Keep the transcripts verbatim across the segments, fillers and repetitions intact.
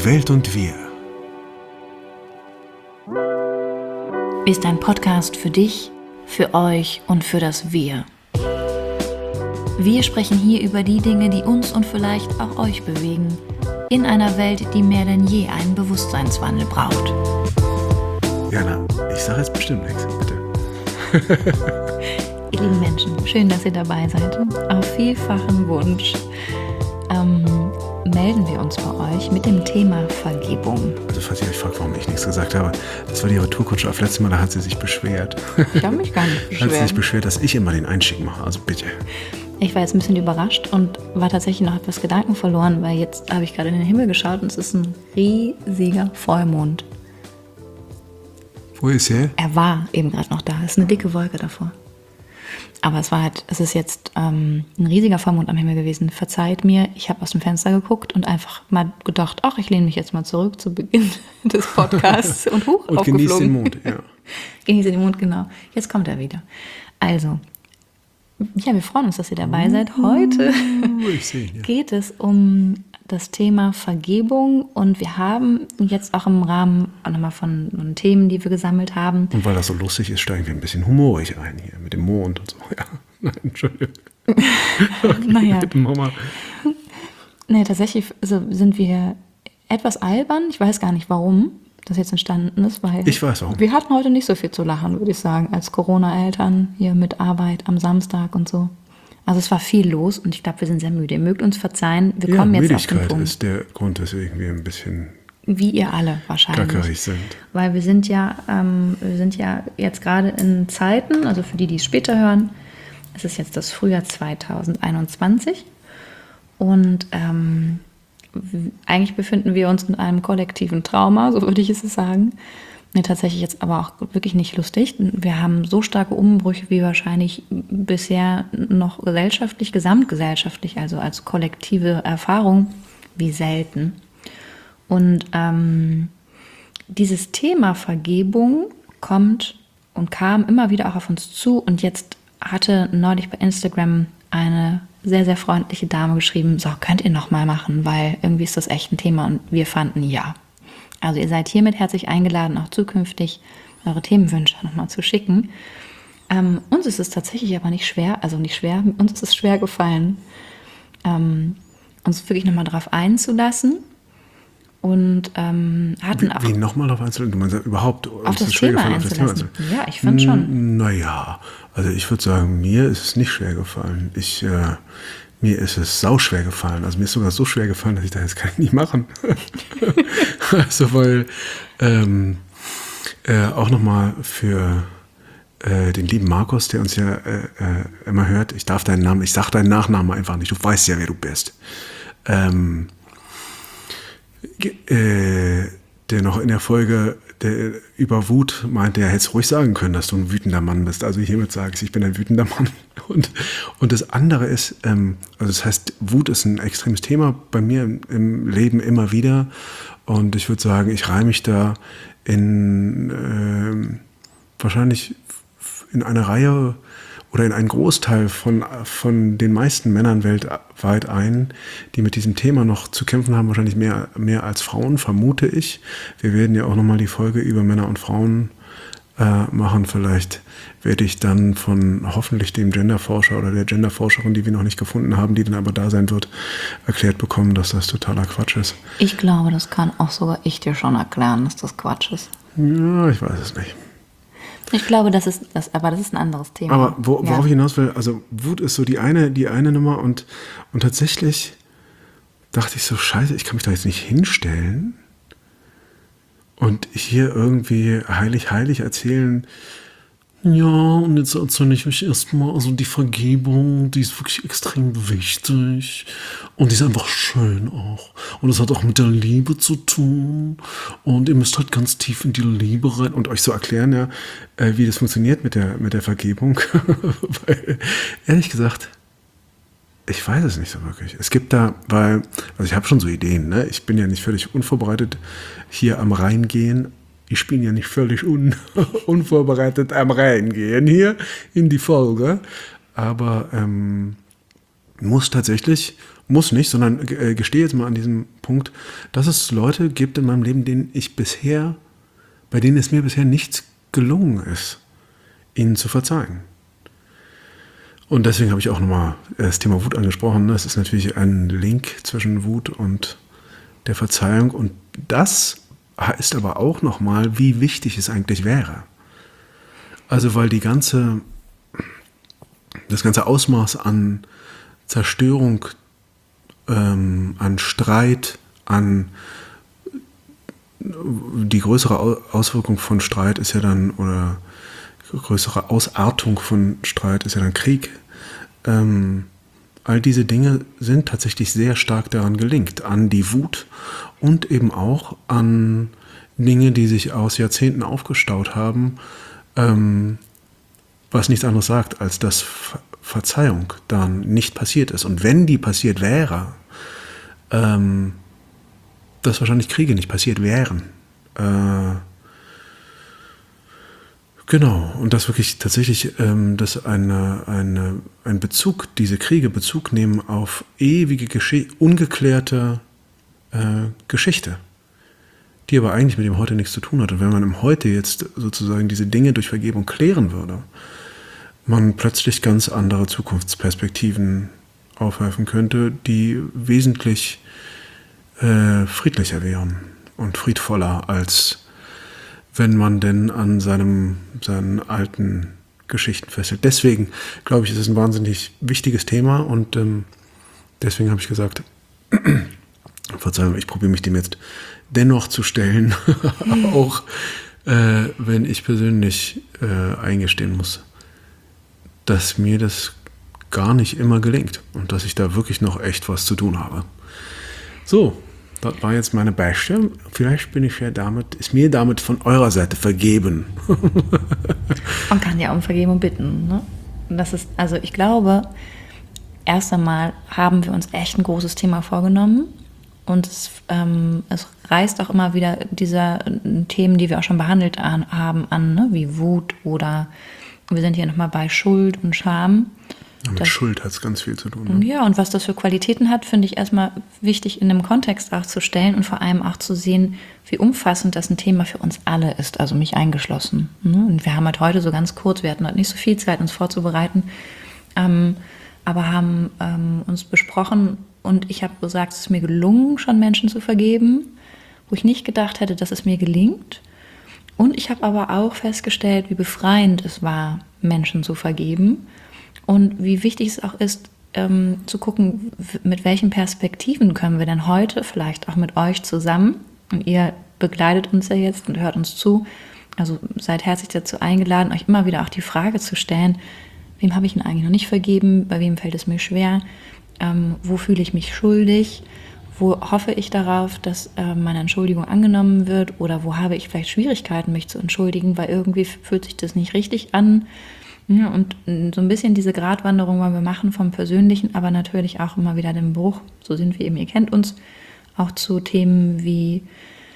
Welt und wir ist ein Podcast für dich, für euch und für das Wir. Wir sprechen hier über die Dinge, die uns und vielleicht auch euch bewegen, in einer Welt, die mehr denn je einen Bewusstseinswandel braucht. Jana, ich sage jetzt bestimmt nichts, bitte. Ihr lieben Menschen, schön, dass ihr dabei seid. Auf vielfachen Wunsch ähm, melden wir uns bei euch mit dem Thema Vergebung. Also falls ihr euch fragt, warum ich nichts gesagt habe, das war die Retourkutsche auf letztes Mal, da hat sie sich beschwert. Ich habe mich gar nicht beschwert. Hat sie sich beschwert, dass ich immer den Einstieg mache, also bitte. Ich war jetzt ein bisschen überrascht und war tatsächlich noch etwas Gedanken verloren, weil jetzt habe ich gerade in den Himmel geschaut und es ist ein riesiger Vollmond. Wo ist er? Er war eben gerade noch da, es ist eine dicke Wolke davor. Aber es war halt, es ist jetzt ähm, ein riesiger Vollmond am Himmel gewesen. Verzeiht mir, ich habe aus dem Fenster geguckt und einfach mal gedacht, ach, ich lehne mich jetzt mal zurück zu Beginn des Podcasts und hoch und aufgeflogen. Genieß den Mond, ja. Genieße den Mond, genau. Jetzt kommt er wieder. Also, ja, wir freuen uns, dass ihr dabei seid. Heute ich sehe, ja. geht es um das Thema Vergebung und wir haben jetzt auch im Rahmen auch nochmal von, von Themen, die wir gesammelt haben. Und weil das so lustig ist, steigen wir ein bisschen humorig ein hier mit dem Mond und so. Ja, nein, Entschuldigung. Naja. Mama. Nee, tatsächlich also sind wir etwas albern. Ich weiß gar nicht, warum das jetzt entstanden ist, weil ich weiß warum. Wir hatten heute nicht so viel zu lachen, würde ich sagen, als Corona-Eltern hier mit Arbeit am Samstag und so. Also es war viel los und ich glaube, wir sind sehr müde. Ihr mögt uns verzeihen, wir ja, kommen jetzt Müdigkeit auf den Punkt. ist der Grund, weswegen wir ein bisschen wie ihr alle wahrscheinlich. gackerig sind. Weil wir sind ja, ähm, wir sind ja jetzt gerade in Zeiten, also für die, die es später hören, es ist jetzt das Frühjahr zwanzig einundzwanzig und ähm, eigentlich befinden wir uns in einem kollektiven Trauma, so würde ich es sagen. Nee, tatsächlich jetzt aber auch wirklich nicht lustig. Wir haben so starke Umbrüche wie wahrscheinlich bisher noch gesellschaftlich, gesamtgesellschaftlich, also als kollektive Erfahrung, wie selten. Und ähm, dieses Thema Vergebung kommt und kam immer wieder auch auf uns zu. Und jetzt hatte neulich bei Instagram eine sehr, sehr freundliche Dame geschrieben, so, könnt ihr noch mal machen, weil irgendwie ist das echt ein Thema. Und wir fanden, ja. Also ihr seid hiermit herzlich eingeladen, auch zukünftig eure Themenwünsche nochmal zu schicken. Ähm, uns ist es tatsächlich aber nicht schwer, also nicht schwer, uns ist es schwer gefallen, ähm, uns wirklich nochmal darauf einzulassen und ähm, hatten auch... Wie, wie nochmal darauf einzulassen? Du meinst ja überhaupt auf das Thema gefallen, einzulassen. Auf das Thema. Ja, ich fand schon. Naja, also ich würde sagen, mir ist es nicht schwer gefallen. Ich... Äh, Mir ist es sauschwer gefallen. Also mir ist sogar so schwer gefallen, dass ich da jetzt kann ich nicht machen. Also weil ähm, äh, auch nochmal für äh, den lieben Markus, der uns ja äh, äh, immer hört, ich darf deinen Namen, ich sag deinen Nachnamen einfach nicht, du weißt ja, wer du bist. Ähm, äh, der noch in der Folge der, über Wut meinte, er hätte es ruhig sagen können, dass du ein wütender Mann bist. Also hiermit sage ich, ich bin ein wütender Mann. Und, und das andere ist, ähm, also das heißt, Wut ist ein extremes Thema bei mir im, im Leben immer wieder. Und ich würde sagen, ich reihe mich da in äh, wahrscheinlich in eine Reihe oder in einen Großteil von, von den meisten Männern weltweit ein, die mit diesem Thema noch zu kämpfen haben, wahrscheinlich mehr, mehr als Frauen, vermute ich. Wir werden ja auch nochmal die Folge über Männer und Frauen äh, machen. Vielleicht werde ich dann von hoffentlich dem Genderforscher oder der Genderforscherin, die wir noch nicht gefunden haben, die dann aber da sein wird, erklärt bekommen, dass das totaler Quatsch ist. Ich glaube, das kann auch sogar ich dir schon erklären, dass das Quatsch ist. Ja, ich weiß es nicht. Ich glaube, das ist das, aber das ist ein anderes Thema. Aber wo, worauf ja. ich hinaus will, also Wut ist so die eine, die eine Nummer und, und tatsächlich dachte ich so, scheiße, ich kann mich da jetzt nicht hinstellen und hier irgendwie heilig, heilig erzählen, ja, und jetzt erzähle ich mich erstmal, also die Vergebung, die ist wirklich extrem wichtig und die ist einfach schön auch. Und es hat auch mit der Liebe zu tun und ihr müsst halt ganz tief in die Liebe rein und euch so erklären, ja, wie das funktioniert mit der, mit der Vergebung. Weil, ehrlich gesagt, ich weiß es nicht so wirklich. Es gibt da, weil, also ich habe schon so Ideen, ne? Ich bin ja nicht völlig unvorbereitet hier am Reingehen. Ich bin ja nicht völlig un, unvorbereitet am Reingehen hier in die Folge, aber ähm, muss tatsächlich muss nicht, sondern äh, gestehe jetzt mal an diesem Punkt, dass es Leute gibt in meinem Leben, denen ich bisher, bei denen es mir bisher nicht gelungen ist, ihnen zu verzeihen. Und deswegen habe ich auch nochmal das Thema Wut angesprochen. Es ist natürlich ein Link zwischen Wut und der Verzeihung. Und das ist aber auch nochmal, wie wichtig es eigentlich wäre. Also weil die ganze, das ganze Ausmaß an Zerstörung, ähm, an Streit, an die größere Auswirkung von Streit ist ja dann, oder größere Ausartung von Streit ist ja dann Krieg. Ähm, all diese Dinge sind tatsächlich sehr stark daran gelinkt, an die Wut und eben auch an Dinge, die sich aus Jahrzehnten aufgestaut haben, ähm, was nichts anderes sagt, als dass Ver- Verzeihung dann nicht passiert ist. Und wenn die passiert wäre, ähm, dass wahrscheinlich Kriege nicht passiert wären. Äh, Genau, und das wirklich tatsächlich, ähm, dass eine, eine, ein Bezug, diese Kriege Bezug nehmen auf ewige, Gesche- ungeklärte äh, Geschichte, die aber eigentlich mit dem Heute nichts zu tun hat. Und wenn man im Heute jetzt sozusagen diese Dinge durch Vergebung klären würde, man plötzlich ganz andere Zukunftsperspektiven aufwerfen könnte, die wesentlich äh, friedlicher wären und friedvoller, als wenn man denn an seinem, seinen alten Geschichten festhält. Deswegen glaube ich, ist es ein wahnsinnig wichtiges Thema und ähm, deswegen habe ich gesagt, Verzeihung, ich probiere mich dem jetzt dennoch zu stellen, auch äh, wenn ich persönlich äh, eingestehen muss, dass mir das gar nicht immer gelingt und dass ich da wirklich noch echt was zu tun habe. So, das war jetzt meine Beichte. Vielleicht bin ich ja damit, ist mir damit von eurer Seite vergeben. Man kann ja um Vergebung bitten. Ne? Und das ist, also ich glaube, erst einmal haben wir uns echt ein großes Thema vorgenommen. Und es, ähm, es reißt auch immer wieder diese Themen, die wir auch schon behandelt an, haben, an, ne? Wie Wut oder wir sind hier nochmal bei Schuld und Scham. Ja, mit das, Schuld hat es ganz viel zu tun. Ne? Ja, und was das für Qualitäten hat, finde ich erstmal wichtig in dem Kontext auch zu stellen und vor allem auch zu sehen, wie umfassend das ein Thema für uns alle ist, also mich eingeschlossen. Ne? Und wir haben halt heute so ganz kurz, wir hatten halt nicht so viel Zeit, uns vorzubereiten, ähm, aber haben ähm, uns besprochen und ich habe gesagt, es ist mir gelungen, schon Menschen zu vergeben, wo ich nicht gedacht hätte, dass es mir gelingt. Und ich habe aber auch festgestellt, wie befreiend es war, Menschen zu vergeben. Und wie wichtig es auch ist, ähm, zu gucken, mit welchen Perspektiven können wir denn heute, vielleicht auch mit euch zusammen, und ihr begleitet uns ja jetzt und hört uns zu, also seid herzlich dazu eingeladen, euch immer wieder auch die Frage zu stellen, wem habe ich denn eigentlich noch nicht vergeben, bei wem fällt es mir schwer, ähm, wo fühle ich mich schuldig, wo hoffe ich darauf, dass äh, meine Entschuldigung angenommen wird oder wo habe ich vielleicht Schwierigkeiten, mich zu entschuldigen, weil irgendwie fühlt sich das nicht richtig an. Ja, und so ein bisschen diese Gratwanderung wollen wir machen vom Persönlichen, aber natürlich auch immer wieder den Bruch, so sind wir eben, ihr kennt uns, auch zu Themen wie,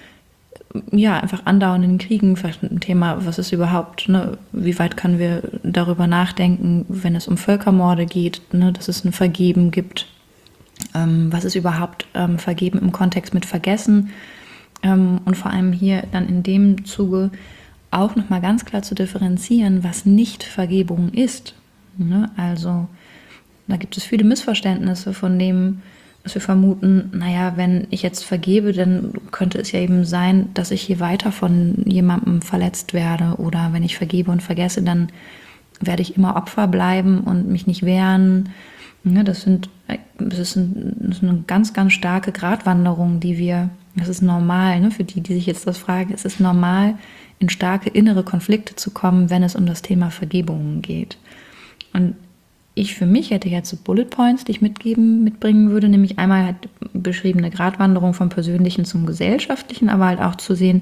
ja, einfach andauernden Kriegen, vielleicht ein Thema, was ist überhaupt, ne, wie weit können wir darüber nachdenken, wenn es um Völkermorde geht, ne, dass es ein Vergeben gibt, ähm, was ist überhaupt ähm, Vergeben im Kontext mit Vergessen ähm, und vor allem hier dann in dem Zuge auch nochmal ganz klar zu differenzieren, was nicht Vergebung ist. Ne? Also da gibt es viele Missverständnisse von dem, dass wir vermuten, naja, wenn ich jetzt vergebe, dann könnte es ja eben sein, dass ich hier weiter von jemandem verletzt werde oder wenn ich vergebe und vergesse, dann werde ich immer Opfer bleiben und mich nicht wehren. Ne? Das sind, das ist, ein, das ist eine ganz, ganz starke Gratwanderung, die wir, das ist normal, ne? Für die, die sich jetzt das fragen, es ist normal, in starke innere Konflikte zu kommen, wenn es um das Thema Vergebung geht. Und ich für mich hätte jetzt so Bullet Points, die ich mitgeben, mitbringen würde, nämlich einmal halt beschriebene Gratwanderung vom Persönlichen zum Gesellschaftlichen, aber halt auch zu sehen,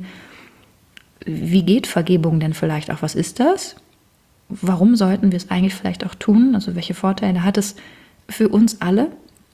wie geht Vergebung denn vielleicht auch, was ist das? Warum sollten wir es eigentlich vielleicht auch tun? Also welche Vorteile hat es für uns alle?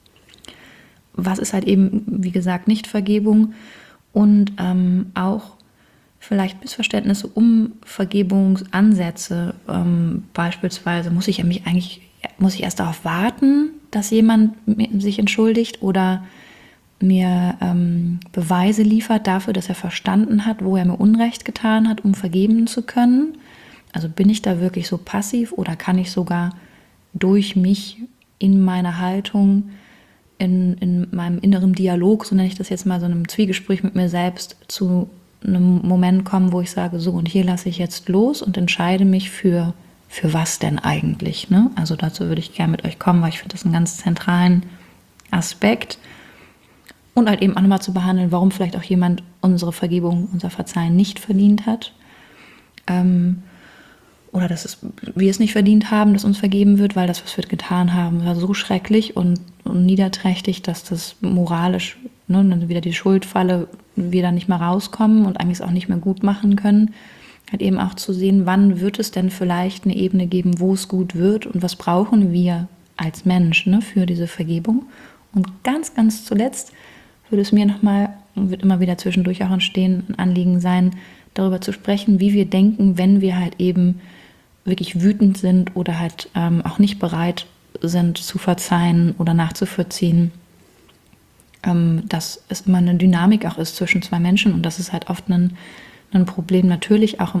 Was ist halt eben, wie gesagt, nicht Vergebung? Und ähm, auch vielleicht Missverständnisse um Vergebungsansätze. Ähm, beispielsweise muss ich ja mich eigentlich, muss ich erst darauf warten, dass jemand sich entschuldigt oder mir ähm, Beweise liefert dafür, dass er verstanden hat, wo er mir Unrecht getan hat, um vergeben zu können. Also bin ich da wirklich so passiv oder kann ich sogar durch mich in meiner Haltung, in, in meinem inneren Dialog, so nenne ich das jetzt mal, so einem Zwiegespräch mit mir selbst, zu einem Moment kommen, wo ich sage, so und hier lasse ich jetzt los und entscheide mich für, für was denn eigentlich. Ne? Also dazu würde ich gerne mit euch kommen, weil ich finde das einen ganz zentralen Aspekt. Und halt eben auch nochmal zu behandeln, warum vielleicht auch jemand unsere Vergebung, unser Verzeihen nicht verdient hat. Ähm, oder dass es, wir es nicht verdient haben, dass uns vergeben wird, weil das, was wir getan haben, war so schrecklich und, und niederträchtig, dass das moralisch, ne, dann wieder die Schuldfalle, wir da nicht mehr rauskommen und eigentlich es auch nicht mehr gut machen können. Halt eben auch zu sehen, wann wird es denn vielleicht eine Ebene geben, wo es gut wird und was brauchen wir als Mensch, ne, für diese Vergebung. Und ganz, ganz zuletzt würde es mir nochmal, und wird immer wieder zwischendurch auch entstehen, ein Anliegen sein, darüber zu sprechen, wie wir denken, wenn wir halt eben wirklich wütend sind oder halt ähm, auch nicht bereit sind zu verzeihen oder nachzuvollziehen, ähm, dass es immer eine Dynamik auch ist zwischen zwei Menschen und das ist halt oft ein, ein Problem natürlich auch im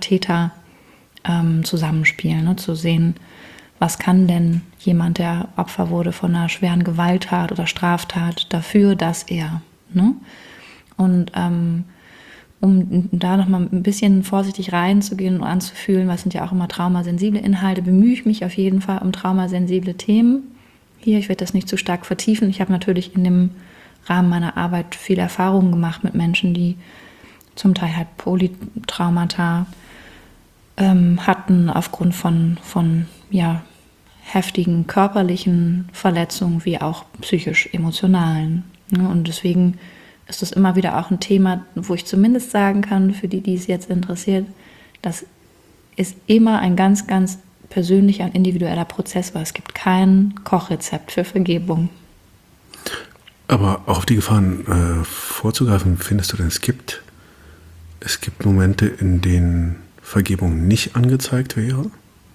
Opfer-Täter-Zusammenspiel, ähm, ne? Zu sehen, was kann denn jemand, der Opfer wurde von einer schweren Gewalttat oder Straftat, dafür, dass er, ne? Und ähm, um da nochmal ein bisschen vorsichtig reinzugehen und anzufühlen, was sind ja auch immer traumasensible Inhalte, bemühe ich mich auf jeden Fall um traumasensible Themen. Hier, ich werde das nicht zu stark vertiefen. Ich habe natürlich in dem Rahmen meiner Arbeit viel Erfahrung gemacht mit Menschen, die zum Teil halt Polytraumata ähm, hatten aufgrund von, von ja, heftigen körperlichen Verletzungen wie auch psychisch-emotionalen. Ne? Und deswegen ist das immer wieder auch ein Thema, wo ich zumindest sagen kann, für die, die es jetzt interessiert, das ist immer ein ganz, ganz persönlicher und individueller Prozess, weil es gibt kein Kochrezept für Vergebung. Aber auch auf die Gefahren äh, vorzugreifen, findest du denn, es gibt, es gibt Momente, in denen Vergebung nicht angezeigt wäre?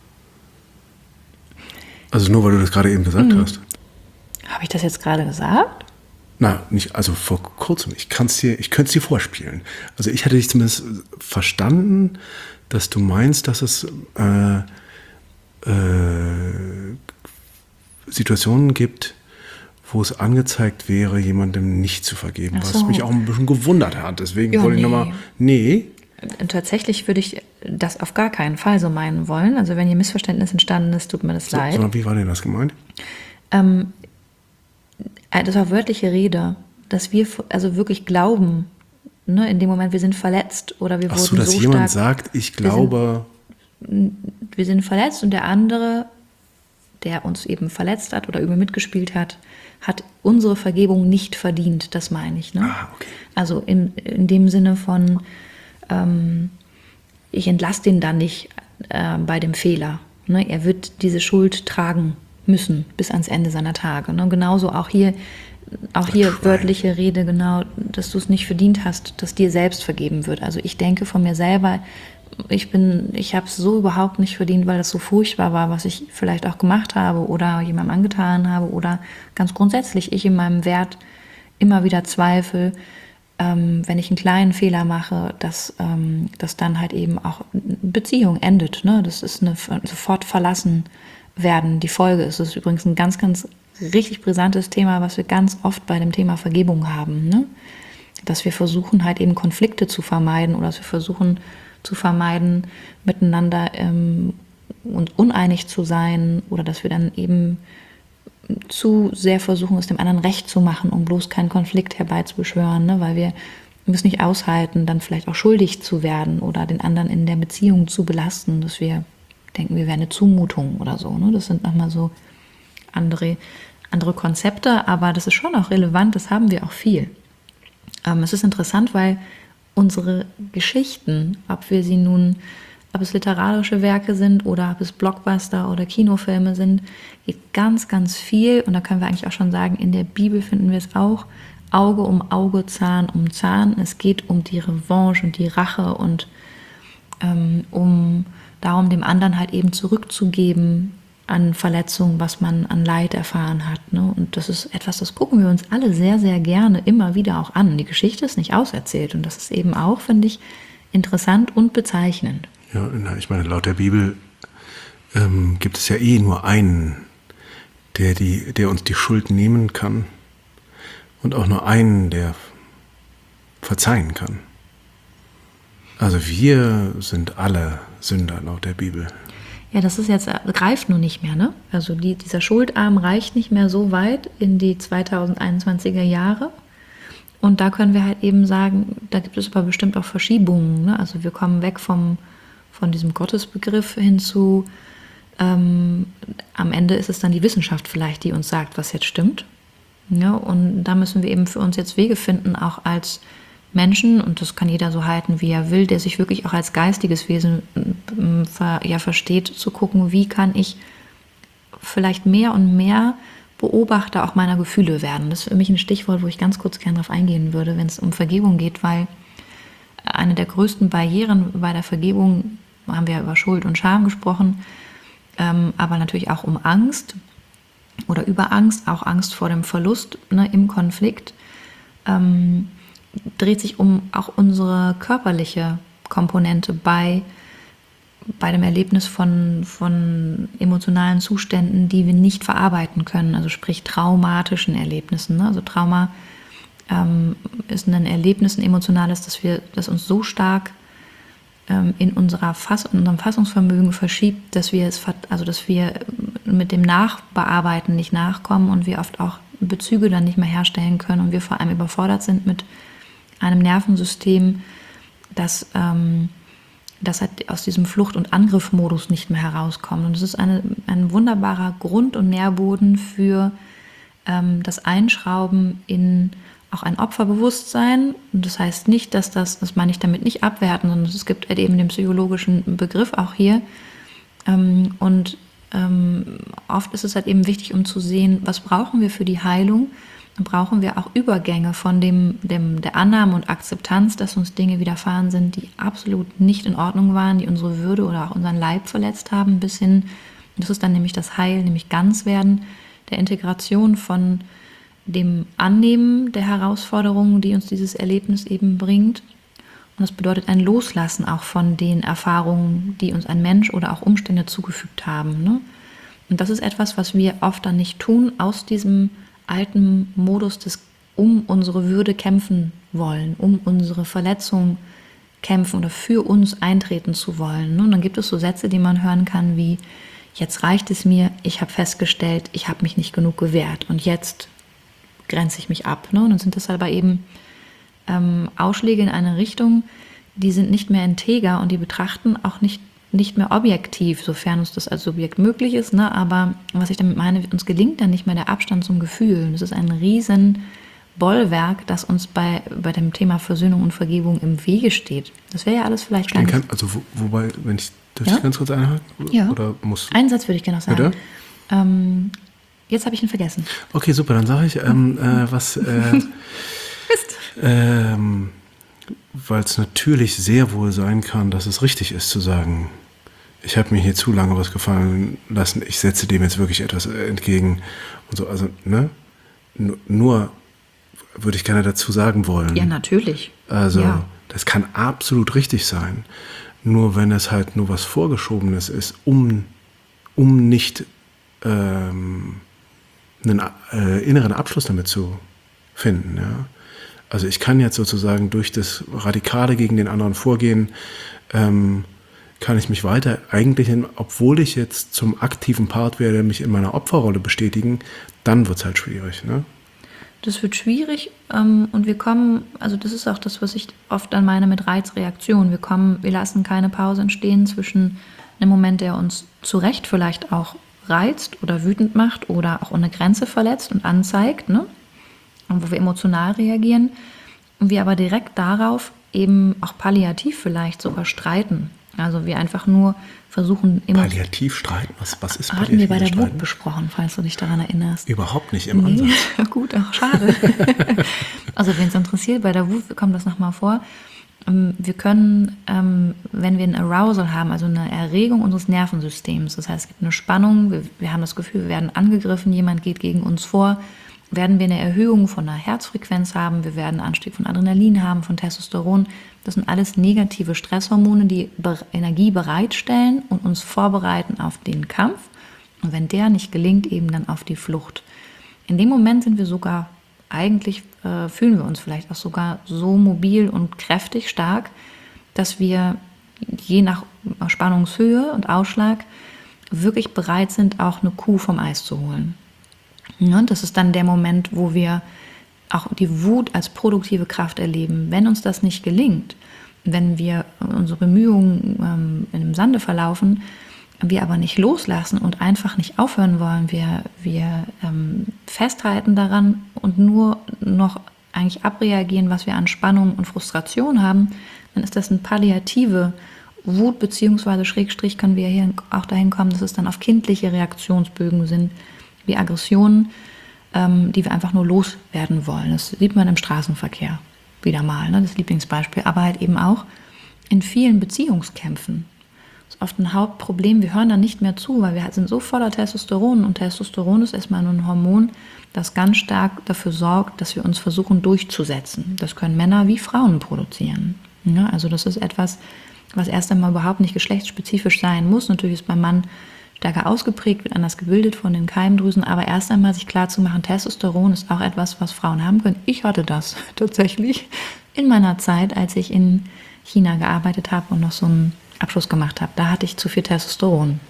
Also nur, weil du das gerade eben gesagt mhm. hast. Habe ich das jetzt gerade gesagt? Na, nicht, also vor kurzem. Ich kann's dir, ich könnte es dir vorspielen. Also ich hatte dich zumindest verstanden, dass du meinst, dass es äh, äh, Situationen gibt, wo es angezeigt wäre, jemandem nicht zu vergeben, so. Was mich auch ein bisschen gewundert hat. Deswegen ja, wollte ich nee. nochmal, nee. Tatsächlich würde ich das auf gar keinen Fall so meinen wollen. Also wenn hier Missverständnis entstanden ist, tut mir das so, leid. Sondern wie war denn das gemeint? Ähm, das war wörtliche Rede, dass wir also wirklich glauben, ne, in dem Moment, wir sind verletzt oder wir Ach wurden so, dass so jemand stark, sagt, ich glaube... Wir sind, wir sind verletzt und der andere, der uns eben verletzt hat oder übel mitgespielt hat, hat unsere Vergebung nicht verdient, das meine ich. Ne? Ah, okay. Also in, in dem Sinne von, ähm, ich entlasse den dann nicht äh, bei dem Fehler. Ne? Er wird diese Schuld tragen müssen bis ans Ende seiner Tage. Ne? Genauso auch hier, auch hier wörtliche Rede, genau, dass du es nicht verdient hast, dass dir selbst vergeben wird. Also ich denke von mir selber, ich bin, ich habe es so überhaupt nicht verdient, weil das so furchtbar war, was ich vielleicht auch gemacht habe oder jemandem angetan habe oder ganz grundsätzlich ich in meinem Wert immer wieder zweifle, ähm, wenn ich einen kleinen Fehler mache, dass, ähm, dass dann halt eben auch eine Beziehung endet. Ne? Das ist eine sofort verlassen werden. Die Folge ist, das ist übrigens ein ganz, ganz richtig brisantes Thema, was wir ganz oft bei dem Thema Vergebung haben. Ne? Dass wir versuchen halt eben Konflikte zu vermeiden oder dass wir versuchen zu vermeiden, miteinander ähm, uns uneinig zu sein oder dass wir dann eben zu sehr versuchen, es dem anderen recht zu machen, um bloß keinen Konflikt herbeizubeschwören, ne? Weil wir es nicht aushalten, dann vielleicht auch schuldig zu werden oder den anderen in der Beziehung zu belasten, dass wir denken, wir wären eine Zumutung oder so. Ne? Das sind nochmal so andere, andere Konzepte, aber das ist schon auch relevant, das haben wir auch viel. Ähm, es ist interessant, weil unsere Geschichten, ob wir sie nun, ob es literarische Werke sind oder ob es Blockbuster oder Kinofilme sind, geht ganz, ganz viel, und da können wir eigentlich auch schon sagen, in der Bibel finden wir es auch, Auge um Auge, Zahn um Zahn. Es geht um die Revanche und die Rache und ähm, um darum, dem anderen halt eben zurückzugeben, an Verletzungen, was man an Leid erfahren hat. Ne? Und das ist etwas, das gucken wir uns alle sehr, sehr gerne immer wieder auch an. Die Geschichte ist nicht auserzählt und das ist eben auch, finde ich, interessant und bezeichnend. Ja, ich meine, laut der Bibel ähm, gibt es ja eh nur einen, der, die, der uns die Schuld nehmen kann und auch nur einen, der verzeihen kann. Also wir sind alle Sünder laut der Bibel. Ja, das ist jetzt, greift nur nicht mehr, ne? Also die, dieser Schuldarm reicht nicht mehr so weit in die zweitausendeinundzwanziger Jahre. Und da können wir halt eben sagen, da gibt es aber bestimmt auch Verschiebungen, ne? Also wir kommen weg vom, von diesem Gottesbegriff hin zu, ähm, am Ende ist es dann die Wissenschaft vielleicht, die uns sagt, was jetzt stimmt. Ja, und da müssen wir eben für uns jetzt Wege finden, auch als Menschen, und das kann jeder so halten, wie er will, der sich wirklich auch als geistiges Wesen ja versteht, zu gucken, wie kann ich vielleicht mehr und mehr Beobachter auch meiner Gefühle werden. Das ist für mich ein Stichwort, wo ich ganz kurz gerne darauf eingehen würde, wenn es um Vergebung geht, weil eine der größten Barrieren bei der Vergebung, haben wir ja über Schuld und Scham gesprochen, ähm, aber natürlich auch um Angst oder über Angst, auch Angst vor dem Verlust, ne, im Konflikt, ähm, dreht sich um auch unsere körperliche Komponente bei, bei dem Erlebnis von, von emotionalen Zuständen, die wir nicht verarbeiten können, also sprich traumatischen Erlebnissen. Ne? Also Trauma ähm, ist ein Erlebnis, ein emotionales, das, wir, das uns so stark ähm, in, unserer Fass, in unserem Fassungsvermögen verschiebt, dass wir, es, also dass wir mit dem Nachbearbeiten nicht nachkommen und wir oft auch Bezüge dann nicht mehr herstellen können und wir vor allem überfordert sind mit einem Nervensystem, das, ähm, das halt aus diesem Flucht- und Angriffmodus nicht mehr herauskommt. Und es ist eine, ein wunderbarer Grund- und Nährboden für ähm, das Einschrauben in auch ein Opferbewusstsein. Und das heißt nicht, dass das, das meine ich damit nicht abwerten, sondern es gibt halt eben den psychologischen Begriff auch hier. Ähm, und ähm, oft ist es halt eben wichtig, um zu sehen, was brauchen wir für die Heilung, brauchen wir auch Übergänge von dem, dem, der Annahme und Akzeptanz, dass uns Dinge widerfahren sind, die absolut nicht in Ordnung waren, die unsere Würde oder auch unseren Leib verletzt haben, bis hin, das ist dann nämlich das Heil, nämlich Ganzwerden, der Integration von dem Annehmen der Herausforderungen, die uns dieses Erlebnis eben bringt. Und das bedeutet ein Loslassen auch von den Erfahrungen, die uns ein Mensch oder auch Umstände zugefügt haben. Ne? Und das ist etwas, was wir oft dann nicht tun, aus diesem alten Modus des um unsere Würde kämpfen wollen, um unsere Verletzung kämpfen oder für uns eintreten zu wollen. Und dann gibt es so Sätze, die man hören kann wie, jetzt reicht es mir, ich habe festgestellt, ich habe mich nicht genug gewehrt und jetzt grenze ich mich ab. Und dann sind das aber eben ähm, Ausschläge in eine Richtung, die sind nicht mehr integer und die betrachten auch nicht nicht mehr objektiv, sofern uns das als Subjekt möglich ist, ne? Aber was ich damit meine, uns gelingt dann nicht mehr der Abstand zum Gefühl. Das ist ein riesen Bollwerk, das uns bei, bei dem Thema Versöhnung und Vergebung im Wege steht. Das wäre ja alles vielleicht gar nicht... Kann, also wo, wobei, wenn ich, darf ja? ich ganz kurz einhaken? Ja. Oder muss, einen Satz würde ich gerne noch sagen. Ähm, jetzt habe ich ihn vergessen. Okay, super, dann sage ich, ähm, äh, was... Äh, Mist. Ähm, weil es natürlich sehr wohl sein kann, dass es richtig ist zu sagen, ich habe mir hier zu lange was gefallen lassen, ich setze dem jetzt wirklich etwas entgegen und so, also, ne? Nur würde ich gerne dazu sagen wollen. Ja, natürlich. Also, ja. Das kann absolut richtig sein. Nur wenn es halt nur was Vorgeschobenes ist, um, um nicht ähm, einen äh, inneren Abschluss damit zu finden, ja. Also ich kann jetzt sozusagen durch das Radikale gegen den anderen vorgehen, ähm, kann ich mich weiter eigentlich, in, obwohl ich jetzt zum aktiven Part werde, mich in meiner Opferrolle bestätigen, dann wird es halt schwierig. Ne? Das wird schwierig ähm, und wir kommen, also das ist auch das, was ich oft dann meine mit Reizreaktion. Wir kommen, wir lassen keine Pause entstehen zwischen einem Moment, der uns zu Recht vielleicht auch reizt oder wütend macht oder auch eine Grenze verletzt und anzeigt, ne? Und wo wir emotional reagieren und wir aber direkt darauf eben auch palliativ vielleicht sogar streiten. Also wir einfach nur versuchen... Palliativ streiten? Was, was ist palliativ? Hatten wir bei der Wut besprochen, falls du dich daran erinnerst. Überhaupt nicht im nee. Ansatz. Gut, auch schade. Also wen es interessiert, bei der Wut kommt das nochmal vor. Wir können, ähm, wenn wir ein Arousal haben, also eine Erregung unseres Nervensystems, das heißt, es gibt eine Spannung, wir, wir haben das Gefühl, wir werden angegriffen, jemand geht gegen uns vor, werden wir eine Erhöhung von der Herzfrequenz haben, wir werden einen Anstieg von Adrenalin haben, von Testosteron. Das sind alles negative Stresshormone, die Energie bereitstellen und uns vorbereiten auf den Kampf. Und wenn der nicht gelingt, eben dann auf die Flucht. In dem Moment sind wir sogar, eigentlich äh, fühlen wir uns vielleicht auch sogar so mobil und kräftig stark, dass wir je nach Spannungshöhe und Ausschlag wirklich bereit sind, auch eine Kuh vom Eis zu holen. Ja, das ist dann der Moment, wo wir auch die Wut als produktive Kraft erleben. Wenn uns das nicht gelingt, wenn wir unsere Bemühungen ähm, in dem Sande verlaufen, wir aber nicht loslassen und einfach nicht aufhören wollen, wir, wir ähm, festhalten daran und nur noch eigentlich abreagieren, was wir an Spannung und Frustration haben, dann ist das eine palliative Wut, beziehungsweise Schrägstrich können wir hier auch dahin kommen, dass es dann auf kindliche Reaktionsbögen sind, wie Aggressionen, ähm, die wir einfach nur loswerden wollen. Das sieht man im Straßenverkehr wieder mal, ne, das Lieblingsbeispiel, aber halt eben auch in vielen Beziehungskämpfen. Das ist oft ein Hauptproblem, wir hören dann nicht mehr zu, weil wir sind so voller Testosteron und Testosteron ist erstmal nur ein Hormon, das ganz stark dafür sorgt, dass wir uns versuchen durchzusetzen. Das können Männer wie Frauen produzieren. Ja, also das ist etwas, was erst einmal überhaupt nicht geschlechtsspezifisch sein muss. Natürlich ist beim Mann stärker ausgeprägt, wird anders gebildet von den Keimdrüsen, aber erst einmal sich klar zu machen, Testosteron ist auch etwas, was Frauen haben können. Ich hatte das tatsächlich in meiner Zeit, als ich in China gearbeitet habe und noch so einen Abschluss gemacht habe. Da hatte ich zu viel Testosteron.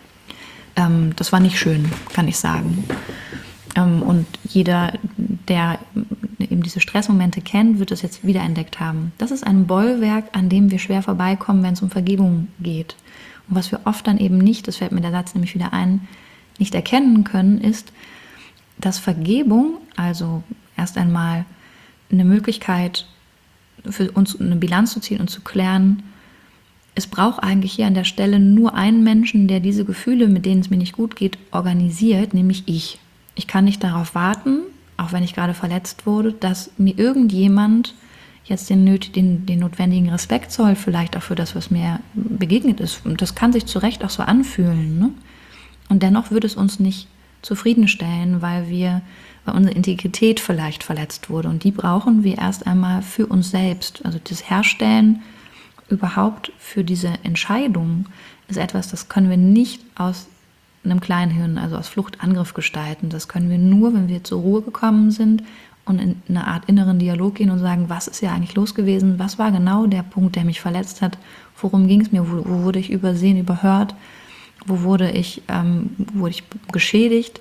Ähm, das war nicht schön, kann ich sagen. Ähm, und jeder, der eben diese Stressmomente kennt, wird das jetzt wiederentdeckt haben. Das ist ein Bollwerk, an dem wir schwer vorbeikommen, wenn es um Vergebung geht. Und was wir oft dann eben nicht, das fällt mir der Satz nämlich wieder ein, nicht erkennen können, ist, dass Vergebung, also erst einmal eine Möglichkeit für uns eine Bilanz zu ziehen und zu klären, es braucht eigentlich hier an der Stelle nur einen Menschen, der diese Gefühle, mit denen es mir nicht gut geht, organisiert, nämlich ich. Ich kann nicht darauf warten, auch wenn ich gerade verletzt wurde, dass mir irgendjemand jetzt den, den, den notwendigen Respekt zollt, vielleicht auch für das, was mir begegnet ist. Und das kann sich zu Recht auch so anfühlen. Ne? Und dennoch würde es uns nicht zufriedenstellen, weil wir, weil unsere Integrität vielleicht verletzt wurde. Und die brauchen wir erst einmal für uns selbst. Also das Herstellen überhaupt für diese Entscheidung ist etwas, das können wir nicht aus einem Kleinhirn, also aus Fluchtangriff gestalten. Das können wir nur, wenn wir zur Ruhe gekommen sind und in eine Art inneren Dialog gehen und sagen, was ist ja eigentlich los gewesen, was war genau der Punkt, der mich verletzt hat, worum ging es mir, wo, wo wurde ich übersehen, überhört, wo wurde ich, ähm, wurde ich geschädigt,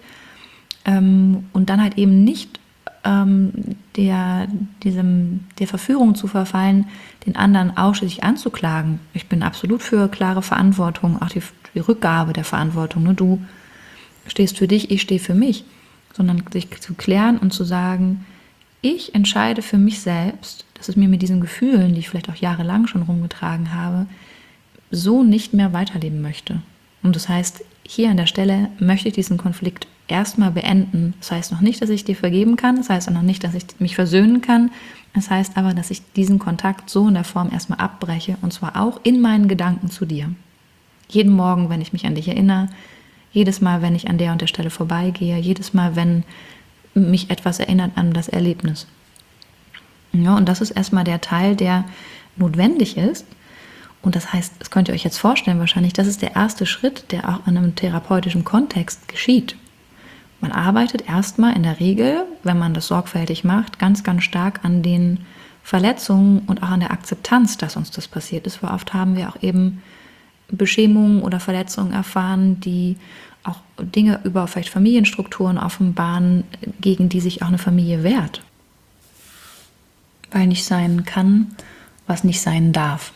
ähm, und dann halt eben nicht ähm, der, diesem, der Verführung zu verfallen, den anderen ausschließlich anzuklagen. Ich bin absolut für klare Verantwortung, auch die, die Rückgabe der Verantwortung. Ne? Du stehst für dich, ich stehe für mich, sondern sich zu klären und zu sagen, ich entscheide für mich selbst, dass es mir mit diesen Gefühlen, die ich vielleicht auch jahrelang schon rumgetragen habe, so nicht mehr weiterleben möchte. Und das heißt, hier an der Stelle möchte ich diesen Konflikt erstmal beenden. Das heißt noch nicht, dass ich dir vergeben kann, das heißt auch noch nicht, dass ich mich versöhnen kann. Das heißt aber, dass ich diesen Kontakt so in der Form erstmal abbreche, und zwar auch in meinen Gedanken zu dir. Jeden Morgen, wenn ich mich an dich erinnere, jedes Mal, wenn ich an der und der Stelle vorbeigehe, jedes Mal, wenn mich etwas erinnert an das Erlebnis. Ja, und das ist erstmal der Teil, der notwendig ist. Und das heißt, das könnt ihr euch jetzt vorstellen wahrscheinlich, das ist der erste Schritt, der auch in einem therapeutischen Kontext geschieht. Man arbeitet erstmal in der Regel, wenn man das sorgfältig macht, ganz, ganz stark an den Verletzungen und auch an der Akzeptanz, dass uns das passiert ist. Weil oft haben wir auch eben Beschämungen oder Verletzungen erfahren, die auch Dinge über vielleicht Familienstrukturen offenbaren, gegen die sich auch eine Familie wehrt. Weil nicht sein kann, was nicht sein darf.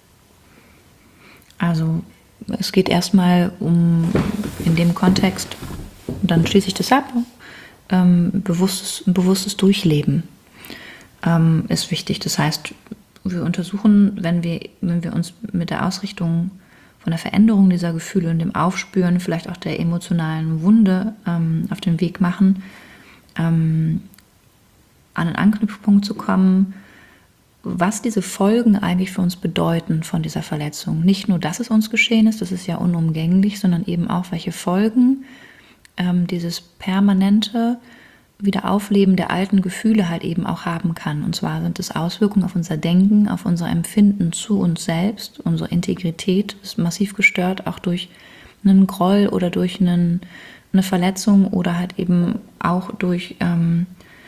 Also es geht erstmal um, in dem Kontext, und dann schließe ich das ab, ähm, bewusstes, bewusstes Durchleben ähm, ist wichtig. Das heißt, wir untersuchen, wenn wir, wenn wir uns mit der Ausrichtung von der Veränderung dieser Gefühle und dem Aufspüren, vielleicht auch der emotionalen Wunde ähm, auf den Weg machen, ähm, an einen Anknüpfpunkt zu kommen, was diese Folgen eigentlich für uns bedeuten von dieser Verletzung. Nicht nur, dass es uns geschehen ist, das ist ja unumgänglich, sondern eben auch, welche Folgen ähm, dieses permanente Wiederaufleben der alten Gefühle halt eben auch haben kann. Und zwar sind es Auswirkungen auf unser Denken, auf unser Empfinden zu uns selbst. Unsere Integrität ist massiv gestört, auch durch einen Groll oder durch einen, eine Verletzung oder halt eben auch durch ähm,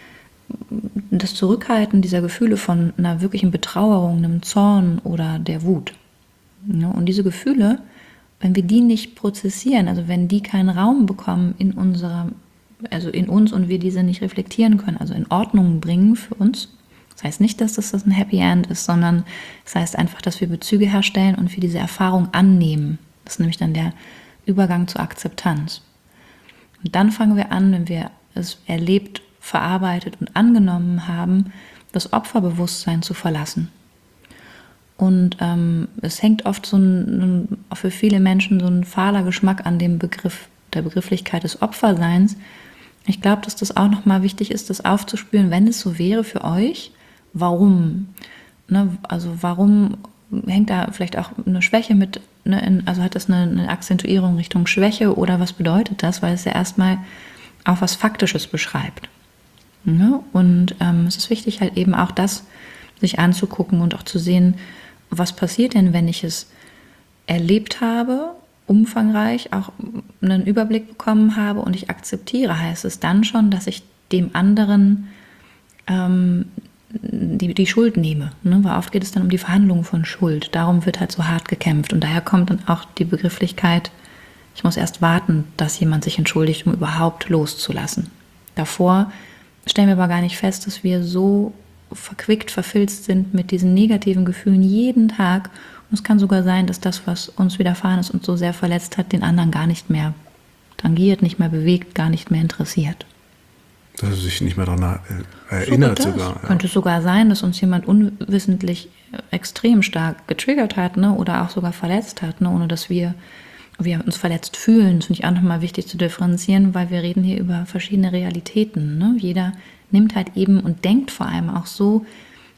das Zurückhalten dieser Gefühle von einer wirklichen Betrauerung, einem Zorn oder der Wut. Ja, und diese Gefühle, wenn wir die nicht prozessieren, also wenn die keinen Raum bekommen in unserer, also in uns und wir diese nicht reflektieren können, also in Ordnung bringen für uns, das heißt nicht, dass das ein Happy End ist, sondern das heißt einfach, dass wir Bezüge herstellen und wir diese Erfahrung annehmen. Das ist nämlich dann der Übergang zur Akzeptanz. Und dann fangen wir an, wenn wir es erlebt, verarbeitet und angenommen haben, das Opferbewusstsein zu verlassen. Und ähm, es hängt oft so ein, ein, für viele Menschen so ein fahler Geschmack an dem Begriff, der Begrifflichkeit des Opferseins. Ich glaube, dass das auch nochmal wichtig ist, das aufzuspüren, wenn es so wäre für euch, warum? Ne? Also warum hängt da vielleicht auch eine Schwäche mit, ne, in, also hat das eine, eine Akzentuierung Richtung Schwäche oder was bedeutet das? Weil es ja erstmal auch was Faktisches beschreibt. Ja? Und ähm, es ist wichtig halt eben auch das sich anzugucken und auch zu sehen, was passiert denn, wenn ich es erlebt habe, umfangreich auch einen Überblick bekommen habe und ich akzeptiere, heißt es dann schon, dass ich dem anderen ähm, die, die Schuld nehme. Ne? Weil oft geht es dann um die Verhandlung von Schuld. Darum wird halt so hart gekämpft. Und daher kommt dann auch die Begrifflichkeit, ich muss erst warten, dass jemand sich entschuldigt, um überhaupt loszulassen. Davor stellen wir aber gar nicht fest, dass wir so verquickt, verfilzt sind mit diesen negativen Gefühlen jeden Tag. Und es kann sogar sein, dass das, was uns widerfahren ist und so sehr verletzt hat, den anderen gar nicht mehr tangiert, nicht mehr bewegt, gar nicht mehr interessiert. Dass er sich nicht mehr daran erinnert sogar. sogar. Ja. Könnte sogar sein, dass uns jemand unwissentlich extrem stark getriggert hat, ne, oder auch sogar verletzt hat, ne, ohne dass wir, wir uns verletzt fühlen. Das finde ich auch nochmal wichtig zu differenzieren, weil wir reden hier über verschiedene Realitäten. Ne? Jeder nimmt halt eben und denkt vor allem auch so,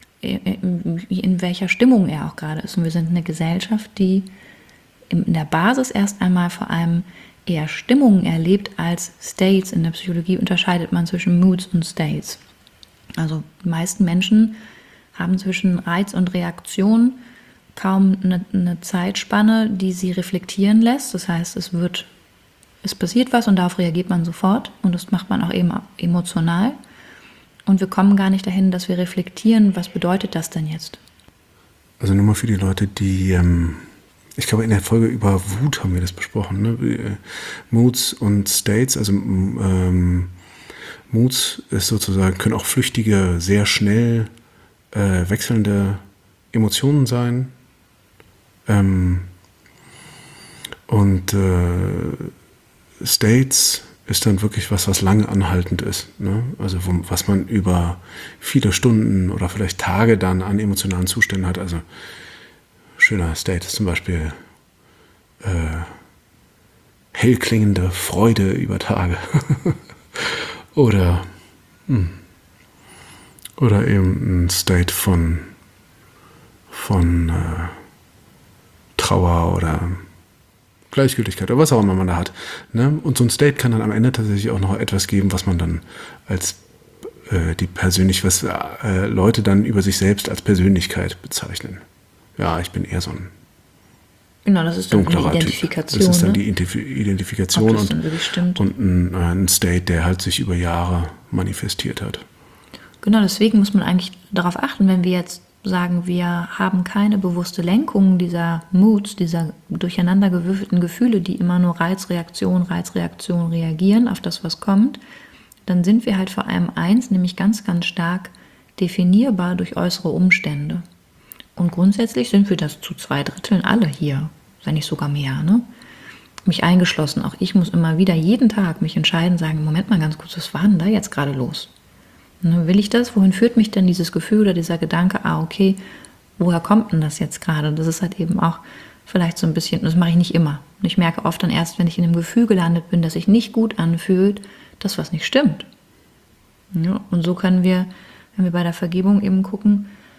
in welcher Stimmung er auch gerade ist. Und wir sind eine Gesellschaft, die in der Basis erst einmal vor allem eher Stimmungen erlebt als States. In der Psychologie unterscheidet man zwischen Moods und States. Also die meisten Menschen haben zwischen Reiz und Reaktion kaum eine, eine Zeitspanne, die sie reflektieren lässt. Das heißt, es wird, es passiert was und darauf reagiert man sofort und das macht man auch eben emotional. Und wir kommen gar nicht dahin, dass wir reflektieren, was bedeutet das denn jetzt? Also nur mal für die Leute, die, ähm, ich glaube in der Folge über Wut haben wir das besprochen, ne? Moods und States, also ähm, Moods ist sozusagen, können auch flüchtige, sehr schnell äh, wechselnde Emotionen sein. Ähm, und äh, States ist dann wirklich was, was lange anhaltend ist. Ne? Also wo, was man über viele Stunden oder vielleicht Tage dann an emotionalen Zuständen hat. Also schöner State ist zum Beispiel äh, hell klingende Freude über Tage. oder, mh, oder eben ein State von, von äh, Trauer oder Gleichgültigkeit oder was auch immer man da hat. Ne? Und so ein State kann dann am Ende tatsächlich auch noch etwas geben, was man dann als äh, die persönlich, was äh, Leute dann über sich selbst als Persönlichkeit bezeichnen. Ja, ich bin eher so ein genau, das ist dann dunklerer die Identifikation. Typ. Das ist dann ne? die Identif- Identifikation das und, und ein, ein State, der halt sich über Jahre manifestiert hat. Genau, deswegen muss man eigentlich darauf achten, wenn wir jetzt sagen, wir haben keine bewusste Lenkung dieser Moods, dieser durcheinandergewürfelten Gefühle, die immer nur Reizreaktion, Reizreaktion reagieren auf das, was kommt, dann sind wir halt vor allem eins, nämlich ganz, ganz stark definierbar durch äußere Umstände. Und grundsätzlich sind wir das zu zwei Dritteln alle hier, wenn nicht sogar mehr, ne? Mich eingeschlossen. Auch ich muss immer wieder jeden Tag mich entscheiden, sagen, Moment mal ganz kurz, was war denn da jetzt gerade los? Will ich das? Wohin führt mich denn dieses Gefühl oder dieser Gedanke? Ah, okay, woher kommt denn das jetzt gerade? Das ist halt eben auch vielleicht so ein bisschen, das mache ich nicht immer. Und ich merke oft dann erst, wenn ich in einem Gefühl gelandet bin, das sich nicht gut anfühlt, dass was nicht stimmt. Ja, und so können wir, wenn wir bei der Vergebung eben gucken,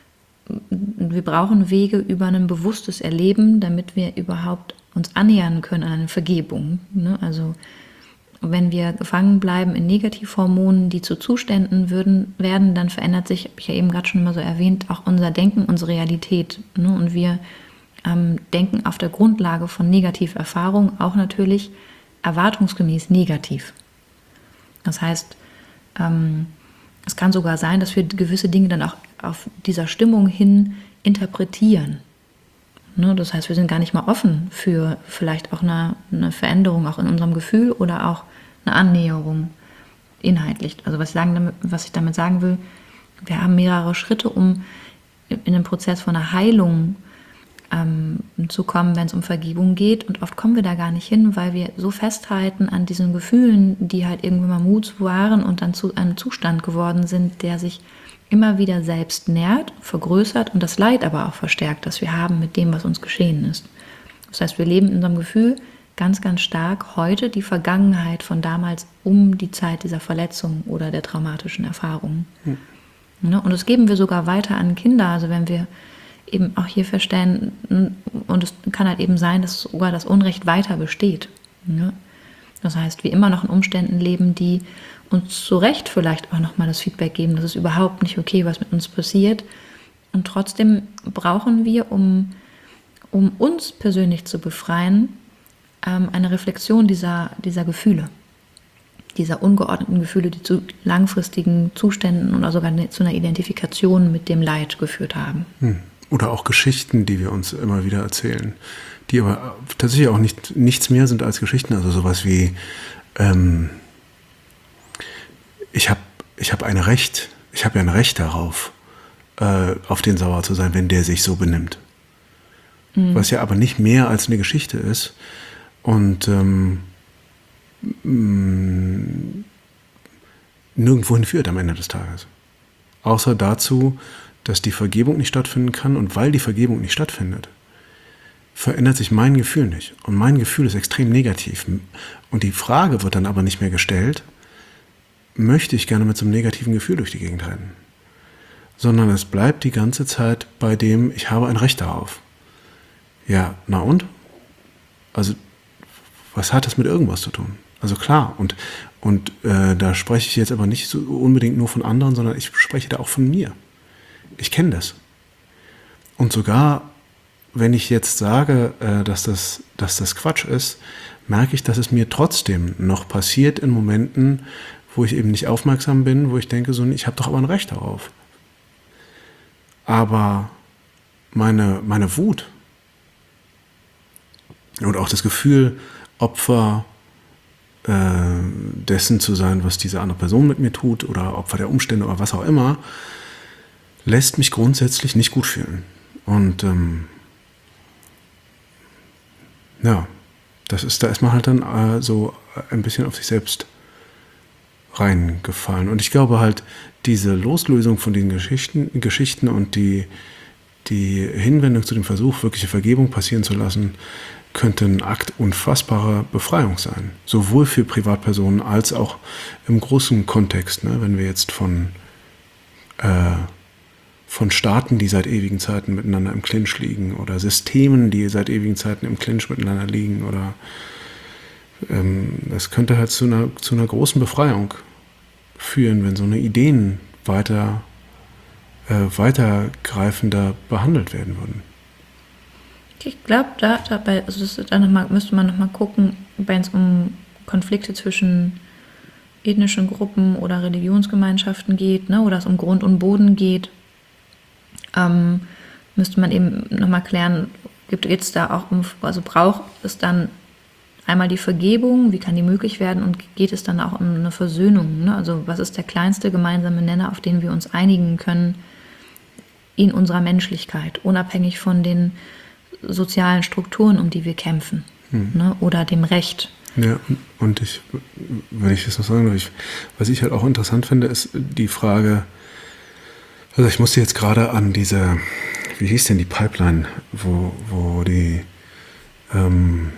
wir brauchen Wege über ein bewusstes Erleben, damit wir überhaupt uns annähern können an eine Vergebung. Ne? Also wenn wir gefangen bleiben in Negativhormonen, die zu Zuständen würden, werden, dann verändert sich, habe ich ja eben gerade schon mal so erwähnt, auch unser Denken, unsere Realität. Ne? Und wir ähm, denken auf der Grundlage von Negativerfahrungen auch natürlich erwartungsgemäß negativ. Das heißt, ähm, es kann sogar sein, dass wir gewisse Dinge dann auch auf dieser Stimmung hin interpretieren. Ne? Das heißt, wir sind gar nicht mal offen für vielleicht auch eine, eine Veränderung auch in unserem Gefühl oder auch eine Annäherung inhaltlich. Also was ich, sagen damit, was ich damit sagen will, wir haben mehrere Schritte, um in den Prozess von einer Heilung ähm, zu kommen, wenn es um Vergebung geht. Und oft kommen wir da gar nicht hin, weil wir so festhalten an diesen Gefühlen, die halt irgendwann mal Mut waren und dann zu einem Zustand geworden sind, der sich immer wieder selbst nährt, vergrößert und das Leid aber auch verstärkt, das wir haben mit dem, was uns geschehen ist. Das heißt, wir leben in unserem Gefühl ganz, ganz stark heute die Vergangenheit von damals um die Zeit dieser Verletzung oder der traumatischen Erfahrungen. Hm. Ne? Und das geben wir sogar weiter an Kinder. Also wenn wir eben auch hier feststellen, und es kann halt eben sein, dass sogar das Unrecht weiter besteht. Ne? Das heißt, wir immer noch in Umständen leben, die uns zu Recht vielleicht auch nochmal das Feedback geben, das ist überhaupt nicht okay, was mit uns passiert. Und trotzdem brauchen wir, um, um uns persönlich zu befreien, ähm, eine Reflexion dieser, dieser Gefühle, dieser ungeordneten Gefühle, die zu langfristigen Zuständen oder sogar zu einer Identifikation mit dem Leid geführt haben. Hm. Oder auch Geschichten, die wir uns immer wieder erzählen, die aber tatsächlich auch nicht, nichts mehr sind als Geschichten, also sowas wie ähm, ich habe ich hab ein Recht, ich habe ja ein Recht darauf, äh, auf den sauer zu sein, wenn der sich so benimmt. Mhm. Was ja aber nicht mehr als eine Geschichte ist und ähm, mh, nirgendwo hinführt am Ende des Tages. Außer dazu, dass die Vergebung nicht stattfinden kann und weil die Vergebung nicht stattfindet, verändert sich mein Gefühl nicht. Und mein Gefühl ist extrem negativ. Und die Frage wird dann aber nicht mehr gestellt, möchte ich gerne mit so einem negativen Gefühl durch die Gegend rennen. Sondern es bleibt die ganze Zeit bei dem, ich habe ein Recht darauf. Ja, na und? Also, was hat das mit irgendwas zu tun? Also klar, und, und äh, da spreche ich jetzt aber nicht so unbedingt nur von anderen, sondern ich spreche da auch von mir. Ich kenne das. Und sogar, wenn ich jetzt sage, äh, dass das, dass das Quatsch ist, merke ich, dass es mir trotzdem noch passiert in Momenten, wo ich eben nicht aufmerksam bin, wo ich denke, so, ich habe doch aber ein Recht darauf. Aber meine, meine Wut und auch das Gefühl, Opfer äh, dessen zu sein, was diese andere Person mit mir tut oder Opfer der Umstände oder was auch immer, lässt mich grundsätzlich nicht gut fühlen. Und ähm, ja, das ist, da ist man halt dann äh, so ein bisschen auf sich selbst reingefallen. Und ich glaube halt, diese Loslösung von den Geschichten, Geschichten und die, die Hinwendung zu dem Versuch, wirkliche Vergebung passieren zu lassen, könnte ein Akt unfassbarer Befreiung sein. Sowohl für Privatpersonen als auch im großen Kontext. Ne? Wenn wir jetzt von, äh, von Staaten, die seit ewigen Zeiten miteinander im Clinch liegen oder Systemen, die seit ewigen Zeiten im Clinch miteinander liegen oder das könnte halt zu einer, zu einer großen Befreiung führen, wenn so eine Ideen weiter, äh, weitergreifender behandelt werden würden. Ich glaube, da dabei, also das, da noch mal, müsste man nochmal gucken, wenn es um Konflikte zwischen ethnischen Gruppen oder Religionsgemeinschaften geht, ne, oder es um Grund und Boden geht, ähm, müsste man eben nochmal klären, gibt es da auch um, also braucht es dann einmal die Vergebung, wie kann die möglich werden und geht es dann auch um eine Versöhnung? Ne? Also was ist der kleinste gemeinsame Nenner, auf den wir uns einigen können in unserer Menschlichkeit, unabhängig von den sozialen Strukturen, um die wir kämpfen, hm. ne? Oder dem Recht. Ja, und ich, wenn ich das noch sagen darf, ich, was ich halt auch interessant finde, ist die Frage, also ich musste jetzt gerade an diese, wie hieß denn die Pipeline, wo, wo die ähm,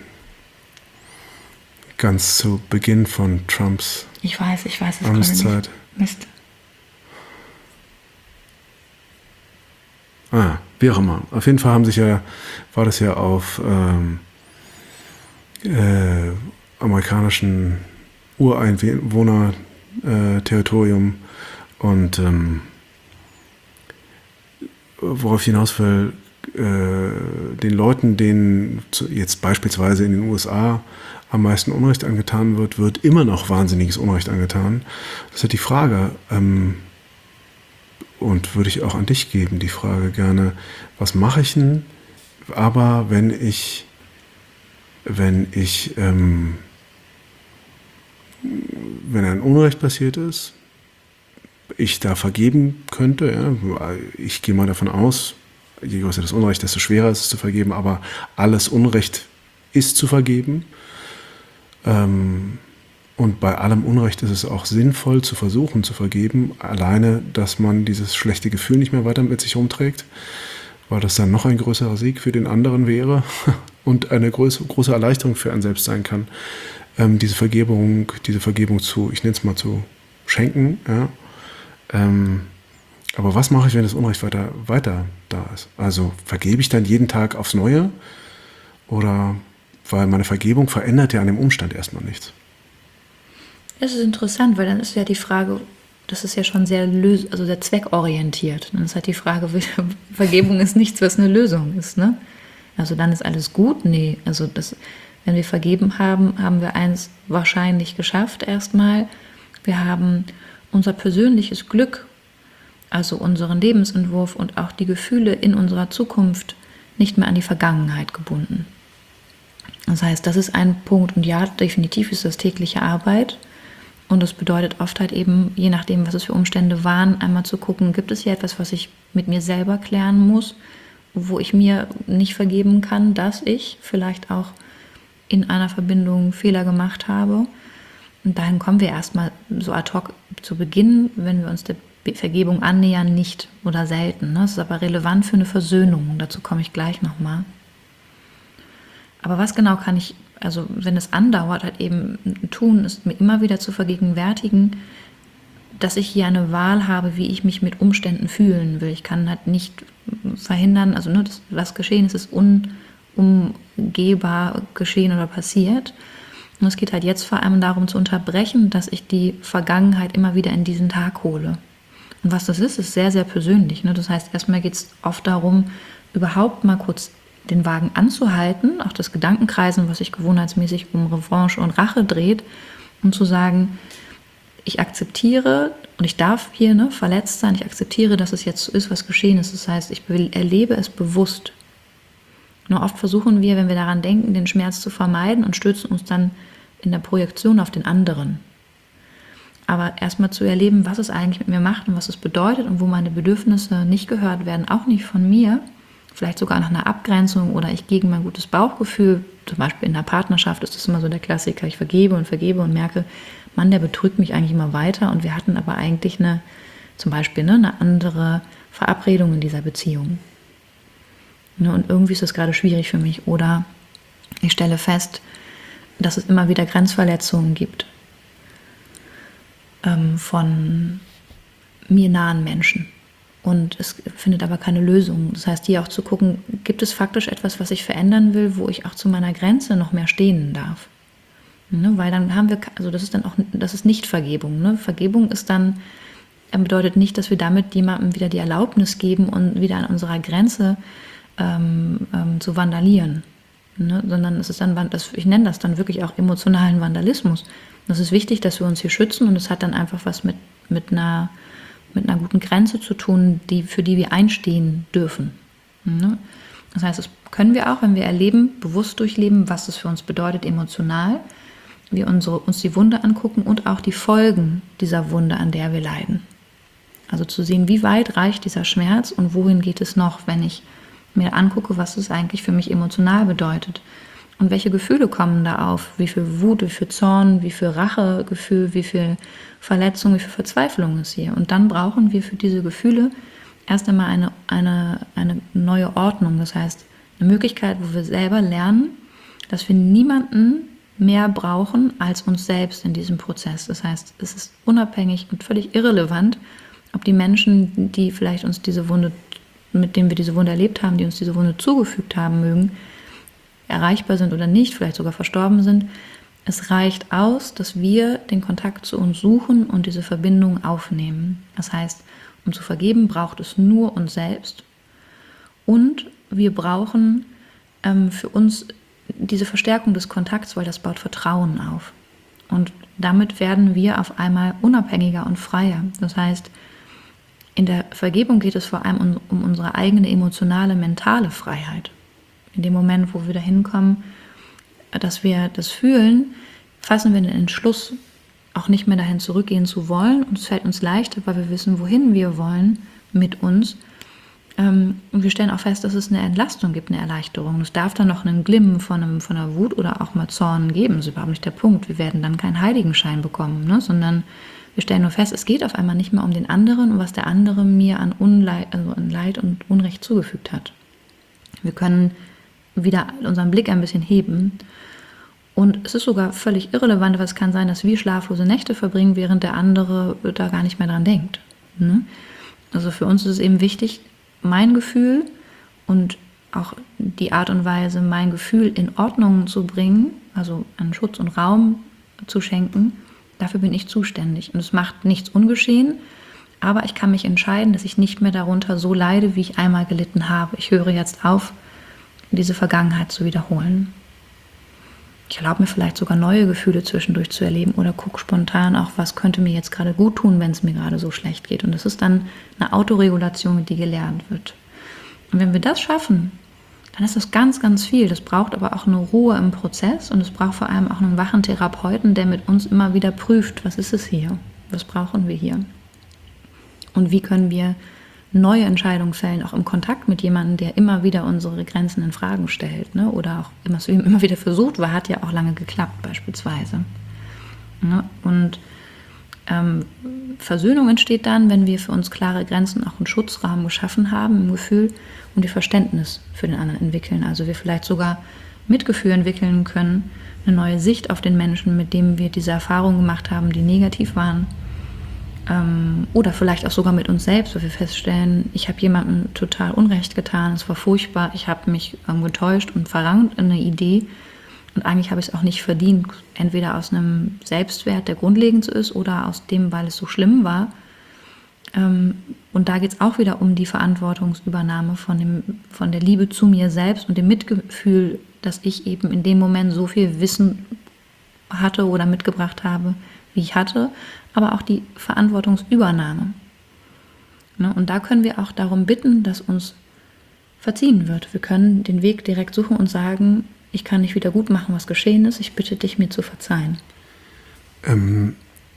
ganz zu Beginn von Trumps ich weiß, ich weiß es Amtszeit. Mist. Ah, wie auch immer. Auf jeden Fall haben sich ja, war das ja auf ähm, äh, amerikanischen Ureinwohner-Territorium und ähm, worauf ich hinaus will, äh, den Leuten, denen jetzt beispielsweise in den U S A am meisten Unrecht angetan wird, wird immer noch wahnsinniges Unrecht angetan. Das ist die Frage, ähm, und würde ich auch an dich geben, die Frage gerne, was mache ich denn, aber wenn ich, wenn ich, ähm, wenn ein Unrecht passiert ist, ich da vergeben könnte, ja, ich gehe mal davon aus, je größer das Unrecht, desto schwerer ist es zu vergeben, aber alles Unrecht ist zu vergeben. Ähm, und bei allem Unrecht ist es auch sinnvoll zu versuchen zu vergeben, alleine, dass man dieses schlechte Gefühl nicht mehr weiter mit sich rumträgt, weil das dann noch ein größerer Sieg für den anderen wäre und eine große, große Erleichterung für einen selbst sein kann, ähm, diese Vergebung, diese Vergebung zu, ich nenne es mal zu schenken, ja. Ähm, aber was mache ich, wenn das Unrecht weiter, weiter da ist? Also vergebe ich dann jeden Tag aufs Neue? Oder, weil meine Vergebung verändert ja an dem Umstand erstmal nichts. Das ist interessant, weil dann ist ja die Frage, das ist ja schon sehr, lös- also sehr zweckorientiert. Dann ist halt die Frage, Vergebung ist nichts, was eine Lösung ist, ne? Also dann ist alles gut? Nee, also das, wenn wir vergeben haben, haben wir eins wahrscheinlich geschafft erstmal. Wir haben unser persönliches Glück, also unseren Lebensentwurf und auch die Gefühle in unserer Zukunft nicht mehr an die Vergangenheit gebunden. Das heißt, das ist ein Punkt und ja, definitiv ist das tägliche Arbeit und das bedeutet oft halt eben, je nachdem, was es für Umstände waren, einmal zu gucken, gibt es hier etwas, was ich mit mir selber klären muss, wo ich mir nicht vergeben kann, dass ich vielleicht auch in einer Verbindung Fehler gemacht habe. Und dahin kommen wir erstmal so ad hoc zu Beginn, wenn wir uns der Vergebung annähern, nicht oder selten. Das ist aber relevant für eine Versöhnung. Dazu komme ich gleich nochmal. Aber was genau kann ich, also wenn es andauert, halt eben tun, ist mir immer wieder zu vergegenwärtigen, dass ich hier eine Wahl habe, wie ich mich mit Umständen fühlen will. Ich kann halt nicht verhindern, also ne, das, was geschehen ist, ist unumgehbar geschehen oder passiert. Und es geht halt jetzt vor allem darum zu unterbrechen, dass ich die Vergangenheit immer wieder in diesen Tag hole. Und was das ist, ist sehr, sehr persönlich. Ne? Das heißt, erstmal geht es oft darum, überhaupt mal kurz den Wagen anzuhalten, auch das Gedankenkreisen, was sich gewohnheitsmäßig um Revanche und Rache dreht, um zu sagen, ich akzeptiere und ich darf hier ne, verletzt sein, ich akzeptiere, dass es jetzt so ist, was geschehen ist. Das heißt, ich erlebe es bewusst. Nur oft versuchen wir, wenn wir daran denken, den Schmerz zu vermeiden und stürzen uns dann in der Projektion auf den anderen. Aber erstmal zu erleben, was es eigentlich mit mir macht und was es bedeutet und wo meine Bedürfnisse nicht gehört werden, auch nicht von mir, vielleicht sogar nach einer Abgrenzung oder ich gegen mein gutes Bauchgefühl, zum Beispiel in der Partnerschaft ist das immer so der Klassiker, ich vergebe und vergebe und merke, Mann, der betrügt mich eigentlich immer weiter und wir hatten aber eigentlich eine, zum Beispiel ne, eine andere Verabredung in dieser Beziehung. Ne, und irgendwie ist das gerade schwierig für mich. Oder ich stelle fest, dass es immer wieder Grenzverletzungen gibt ähm, von mir nahen Menschen. Und es findet aber keine Lösung. Das heißt, hier auch zu gucken, gibt es faktisch etwas, was ich verändern will, wo ich auch zu meiner Grenze noch mehr stehen darf. Ne, weil dann haben wir, also das ist dann auch, das ist nicht Vergebung. Ne? Vergebung ist dann, bedeutet nicht, dass wir damit jemandem wieder die Erlaubnis geben und wieder an unserer Grenze ähm, ähm, zu vandalieren. Ne? Sondern es ist dann, das, ich nenne das dann wirklich auch emotionalen Vandalismus. Das ist wichtig, dass wir uns hier schützen und es hat dann einfach was mit, mit einer mit einer guten Grenze zu tun, die, für die wir einstehen dürfen. Ne? Das heißt, das können wir auch, wenn wir erleben, bewusst durchleben, was es für uns bedeutet, emotional, wir unsere, uns die Wunde angucken und auch die Folgen dieser Wunde, an der wir leiden. Also zu sehen, wie weit reicht dieser Schmerz und wohin geht es noch, wenn ich mir angucke, was es eigentlich für mich emotional bedeutet. Und welche Gefühle kommen da auf? Wie viel Wut, wie viel Zorn, wie viel Rachegefühl, wie viel Verletzung, wie viel Verzweiflung ist hier. Und dann brauchen wir für diese Gefühle erst einmal eine, eine, eine neue Ordnung. Das heißt, eine Möglichkeit, wo wir selber lernen, dass wir niemanden mehr brauchen als uns selbst in diesem Prozess. Das heißt, es ist unabhängig und völlig irrelevant, ob die Menschen, die vielleicht uns diese Wunde mit denen wir diese Wunde erlebt haben, die uns diese Wunde zugefügt haben mögen, erreichbar sind oder nicht, vielleicht sogar verstorben sind. Es reicht aus, dass wir den Kontakt zu uns suchen und diese Verbindung aufnehmen. Das heißt, um zu vergeben, braucht es nur uns selbst. Und wir brauchen ähm, für uns diese Verstärkung des Kontakts, weil das baut Vertrauen auf. Und damit werden wir auf einmal unabhängiger und freier. Das heißt, in der Vergebung geht es vor allem um, um unsere eigene emotionale, mentale Freiheit. In dem Moment, wo wir dahin kommen, dass wir das fühlen, fassen wir den Entschluss, auch nicht mehr dahin zurückgehen zu wollen. Und es fällt uns leichter, weil wir wissen, wohin wir wollen mit uns. Und wir stellen auch fest, dass es eine Entlastung gibt, eine Erleichterung. Es darf dann noch einen Glimmen von, einem, von einer Wut oder auch mal Zorn geben. Das ist überhaupt nicht der Punkt. Wir werden dann keinen Heiligenschein bekommen, ne? Sondern wir stellen nur fest, es geht auf einmal nicht mehr um den anderen und was der andere mir an, Unleid, also an Leid und Unrecht zugefügt hat. Wir können wieder unseren Blick ein bisschen heben. Und es ist sogar völlig irrelevant, weil es kann sein, dass wir schlaflose Nächte verbringen, während der andere da gar nicht mehr dran denkt. Ne? Also für uns ist es eben wichtig, mein Gefühl und auch die Art und Weise, mein Gefühl in Ordnung zu bringen, also einen Schutz und Raum zu schenken, dafür bin ich zuständig. Und es macht nichts ungeschehen, aber ich kann mich entscheiden, dass ich nicht mehr darunter so leide, wie ich einmal gelitten habe. Ich höre jetzt auf, diese Vergangenheit zu wiederholen. Ich erlaube mir vielleicht sogar neue Gefühle zwischendurch zu erleben oder gucke spontan auch, was könnte mir jetzt gerade gut tun, wenn es mir gerade so schlecht geht. Und das ist dann eine Autoregulation, die gelernt wird. Und wenn wir das schaffen, dann ist das ganz, ganz viel. Das braucht aber auch eine Ruhe im Prozess und es braucht vor allem auch einen wachen Therapeuten, der mit uns immer wieder prüft, was ist es hier, was brauchen wir hier und wie können wir neue Entscheidungen fällen, auch im Kontakt mit jemandem, der immer wieder unsere Grenzen in Fragen stellt, ne? Oder auch immer, immer wieder versucht, weil hat ja auch lange geklappt beispielsweise. Ne? Und ähm, Versöhnung entsteht dann, wenn wir für uns klare Grenzen, auch einen Schutzrahmen geschaffen haben, im Gefühl und wir Verständnis für den anderen entwickeln. Also wir vielleicht sogar Mitgefühl entwickeln können, eine neue Sicht auf den Menschen, mit dem wir diese Erfahrungen gemacht haben, die negativ waren. Oder vielleicht auch sogar mit uns selbst, weil wir feststellen, ich habe jemandem total Unrecht getan, es war furchtbar, ich habe mich ähm, getäuscht und verrannt in eine Idee und eigentlich habe ich es auch nicht verdient, entweder aus einem Selbstwert, der grundlegend so ist, oder aus dem, weil es so schlimm war. Ähm, und da geht es auch wieder um die Verantwortungsübernahme von, dem, von der Liebe zu mir selbst und dem Mitgefühl, dass ich eben in dem Moment so viel Wissen hatte oder mitgebracht habe, wie ich hatte, aber auch die Verantwortungsübernahme. Ne? Und da können wir auch darum bitten, dass uns verziehen wird. Wir können den Weg direkt suchen und sagen, ich kann nicht wieder gut machen, was geschehen ist, ich bitte dich, mir zu verzeihen. Ähm,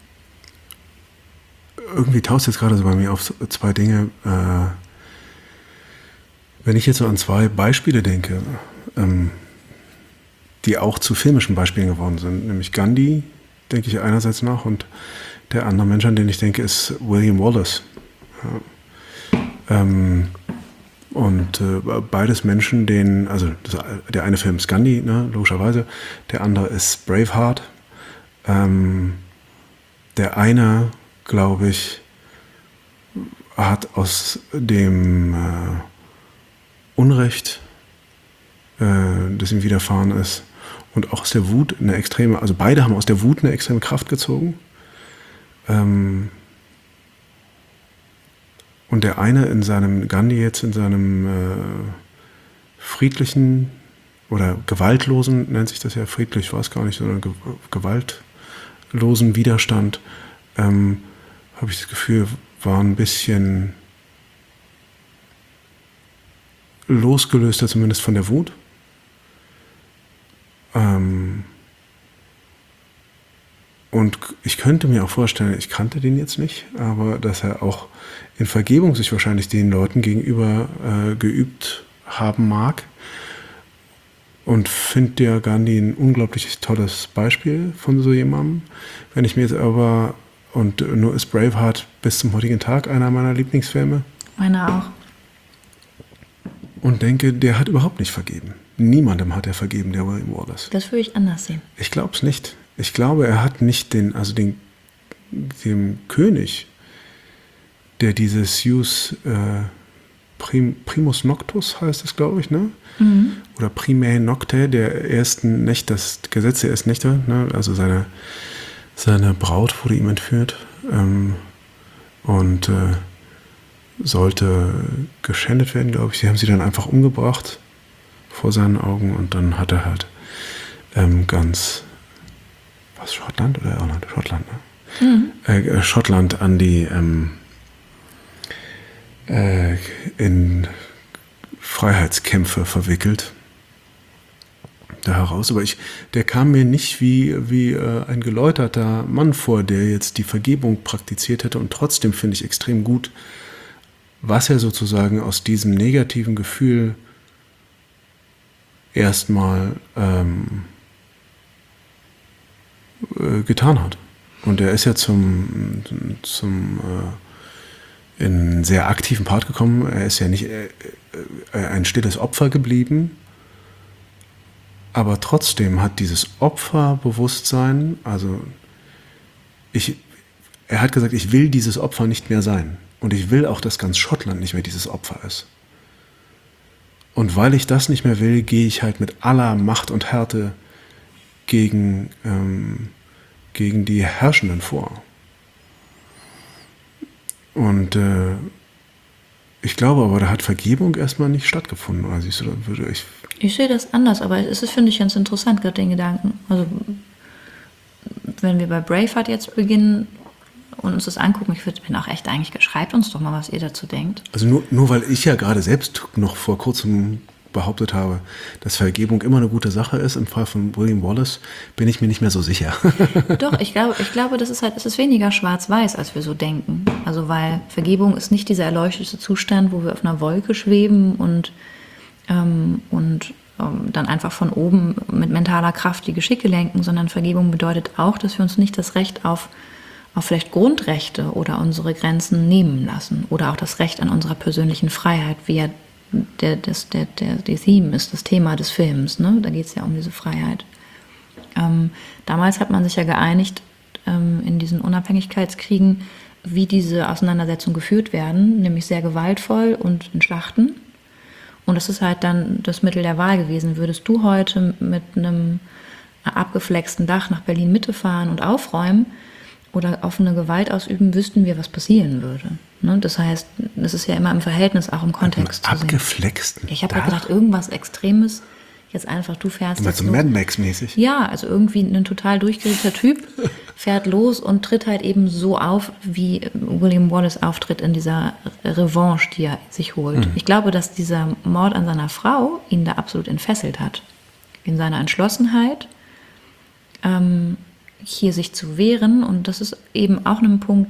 irgendwie taucht jetzt gerade so bei mir auf zwei Dinge. Äh, wenn ich jetzt so an zwei Beispiele denke, ähm, die auch zu filmischen Beispielen geworden sind, nämlich Gandhi, denke ich einerseits nach, und der andere Mensch, an den ich denke, ist William Wallace. Ja. Ähm, und äh, beides Menschen, denen, also das, der eine Film ist Gandhi, ne, logischerweise, der andere ist Braveheart. Ähm, der eine, glaube ich, hat aus dem äh, Unrecht, äh, das ihm widerfahren ist, und auch aus der Wut eine extreme, also beide haben aus der Wut eine extreme Kraft gezogen. Ähm und der eine in seinem, Gandhi jetzt in seinem äh, friedlichen oder gewaltlosen, nennt sich das ja, friedlich war es gar nicht, sondern ge- gewaltlosen Widerstand, ähm, habe ich das Gefühl, war ein bisschen losgelöster zumindest von der Wut. Ähm, und ich könnte mir auch vorstellen, ich kannte den jetzt nicht, aber dass er auch in Vergebung sich wahrscheinlich den Leuten gegenüber äh, geübt haben mag. Und finde ja Gandhi ein unglaublich tolles Beispiel von so jemandem. Wenn ich mir jetzt aber, und nur ist Braveheart bis zum heutigen Tag einer meiner Lieblingsfilme. Meiner auch. Und denke, der hat überhaupt nicht vergeben. Niemandem hat er vergeben, der William Wallace. Das würde ich anders sehen. Ich glaube es nicht. Ich glaube, er hat nicht den, also den, dem König, der diese Sioux äh, Prim, Primus Noctus heißt es, glaube ich, ne? Mhm. Oder Primae Nocte, der ersten Nächte, das Gesetz der ersten Nächte, ne? Also seine, seine Braut wurde ihm entführt ähm, und äh, sollte geschändet werden, glaube ich. Sie haben sie dann einfach umgebracht vor seinen Augen und dann hat er halt ähm, ganz, was, Schottland oder Irland? Schottland, ne? Mhm. Äh, Schottland an die ähm, äh, in Freiheitskämpfe verwickelt. Da heraus, aber ich, der kam mir nicht wie, wie äh, ein geläuterter Mann vor, der jetzt die Vergebung praktiziert hätte und trotzdem finde ich extrem gut, was er sozusagen aus diesem negativen Gefühl erstmal ähm, äh, getan hat. Und er ist ja zum, zum äh, in einen sehr aktiven Part gekommen. Er ist ja nicht äh, äh, ein stilles Opfer geblieben, aber trotzdem hat dieses Opferbewusstsein, also ich, er hat gesagt, ich will dieses Opfer nicht mehr sein. Und ich will auch, dass ganz Schottland nicht mehr dieses Opfer ist. Und weil ich das nicht mehr will, gehe ich halt mit aller Macht und Härte gegen, ähm, gegen die Herrschenden vor. Und äh, ich glaube aber, da hat Vergebung erstmal nicht stattgefunden. Oder siehst du, da würde ich... Ich sehe das anders, aber es ist, finde ich, ganz interessant, gerade den Gedanken. Also, wenn wir bei Braveheart jetzt beginnen und uns das angucken, ich würde bin auch echt eigentlich, schreibt uns doch mal, was ihr dazu denkt. Also nur, nur weil ich ja gerade selbst noch vor kurzem behauptet habe, dass Vergebung immer eine gute Sache ist, im Fall von William Wallace, bin ich mir nicht mehr so sicher. Doch, ich glaube, ich glaube, das ist halt, es ist weniger schwarz-weiß, als wir so denken. Also weil Vergebung ist nicht dieser erleuchtete Zustand, wo wir auf einer Wolke schweben und, ähm, und ähm, dann einfach von oben mit mentaler Kraft die Geschicke lenken, sondern Vergebung bedeutet auch, dass wir uns nicht das Recht auf auf vielleicht Grundrechte oder unsere Grenzen nehmen lassen oder auch das Recht an unserer persönlichen Freiheit, wie ja der, das, der, der, der Theme ist, das Thema des Films, ne? Da geht es ja um diese Freiheit. Ähm, damals hat man sich ja geeinigt ähm, in diesen Unabhängigkeitskriegen, wie diese Auseinandersetzungen geführt werden, nämlich sehr gewaltvoll und in Schlachten. Und das ist halt dann das Mittel der Wahl gewesen. Würdest du heute mit einem abgeflexten Dach nach Berlin-Mitte fahren und aufräumen, oder offene Gewalt ausüben, wüssten wir, was passieren würde. Ne? Das heißt, das ist ja immer im Verhältnis, auch im Kontext zu sehen. Abgeflexten Ich habe ja gedacht, irgendwas Extremes, jetzt einfach, du fährst jetzt so Mad Max-mäßig? Ja, also irgendwie ein total durchgeregter Typ fährt los und tritt halt eben so auf, wie William Wallace auftritt in dieser Revanche, die er sich holt. Mhm. Ich glaube, dass dieser Mord an seiner Frau ihn da absolut entfesselt hat. In seiner Entschlossenheit, ähm, hier sich zu wehren, und das ist eben auch ein Punkt,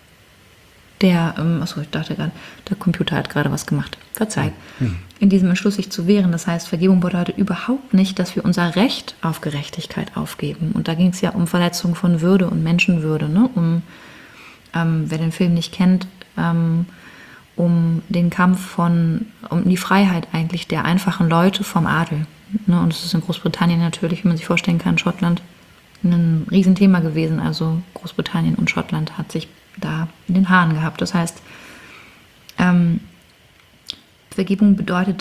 der, ähm, achso, ich dachte gerade, der Computer hat gerade was gemacht, verzeih, hm. in diesem Entschluss sich zu wehren, das heißt, Vergebung bedeutet überhaupt nicht, dass wir unser Recht auf Gerechtigkeit aufgeben, und da ging es ja um Verletzung von Würde und Menschenwürde, ne? um, ähm, wer den Film nicht kennt, ähm, um den Kampf von, um die Freiheit eigentlich der einfachen Leute vom Adel, ne? Und das ist in Großbritannien natürlich, wie man sich vorstellen kann, Schottland, ein Riesenthema gewesen. Also Großbritannien und Schottland hat sich da in den Haaren gehabt. Das heißt, ähm, Vergebung bedeutet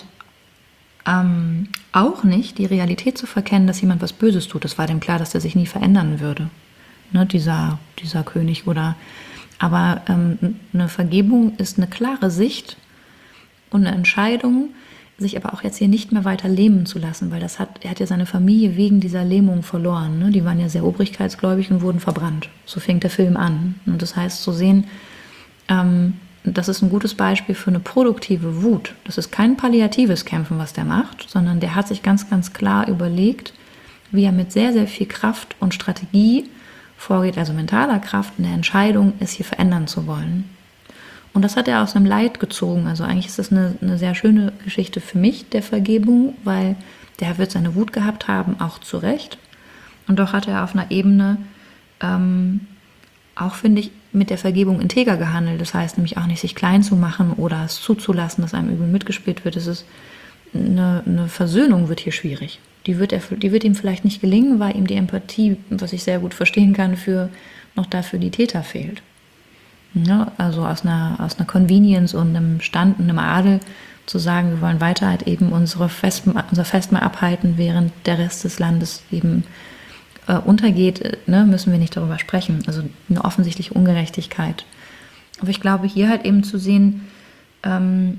ähm, auch nicht, die Realität zu verkennen, dass jemand was Böses tut. Es war dem klar, dass der sich nie verändern würde, ne, dieser, dieser König. Oder, aber ähm, eine Vergebung ist eine klare Sicht und eine Entscheidung, sich aber auch jetzt hier nicht mehr weiter lähmen zu lassen, weil das hat, er hat ja seine Familie wegen dieser Lähmung verloren. Ne? Die waren ja sehr obrigkeitsgläubig und wurden verbrannt. So fängt der Film an. Und das heißt, zu sehen, ähm, das ist ein gutes Beispiel für eine produktive Wut. Das ist kein palliatives Kämpfen, was der macht, sondern der hat sich ganz, ganz klar überlegt, wie er mit sehr, sehr viel Kraft und Strategie vorgeht, also mentaler Kraft, in der Entscheidung, es hier verändern zu wollen. Und das hat er aus einem Leid gezogen. Also eigentlich ist das eine, eine sehr schöne Geschichte für mich, der Vergebung, weil der wird seine Wut gehabt haben, auch zu Recht. Und doch hat er auf einer Ebene ähm, auch, finde ich, mit der Vergebung integer gehandelt. Das heißt nämlich auch nicht, sich klein zu machen oder es zuzulassen, dass einem übel mitgespielt wird. Das ist eine, eine Versöhnung wird hier schwierig. Die wird, er, die wird ihm vielleicht nicht gelingen, weil ihm die Empathie, was ich sehr gut verstehen kann, für noch dafür die Täter fehlt. Ja, also aus einer, aus einer Convenience und einem Stand und einem Adel zu sagen, wir wollen weiter halt eben unsere Fest, unser Festmahl abhalten, während der Rest des Landes eben äh, untergeht, ne, müssen wir nicht darüber sprechen. Also eine offensichtliche Ungerechtigkeit. Aber ich glaube, hier halt eben zu sehen, ähm,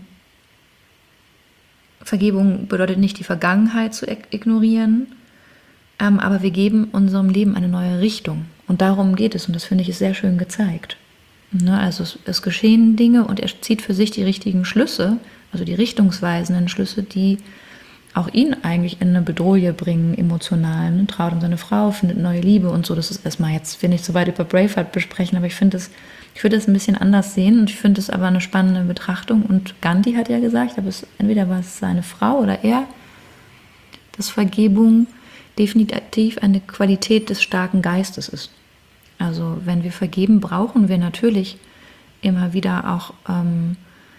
Vergebung bedeutet nicht, die Vergangenheit zu ignorieren, ähm, aber wir geben unserem Leben eine neue Richtung. Und darum geht es. Und das finde ich ist sehr schön gezeigt. Ne, also es, es geschehen Dinge und er zieht für sich die richtigen Schlüsse, also die richtungsweisenden Schlüsse, die auch ihn eigentlich in eine Bedrohung bringen, emotional. Ne? Traut um seine Frau, findet neue Liebe und so. Das ist erstmal jetzt, will nicht so weit über Braveheart besprechen, aber ich finde das, ich würde das ein bisschen anders sehen und ich finde es aber eine spannende Betrachtung. Und Gandhi hat ja gesagt, aber es, entweder war es seine Frau oder er, dass Vergebung definitiv eine Qualität des starken Geistes ist. Also wenn wir vergeben, brauchen wir natürlich immer wieder auch ähm,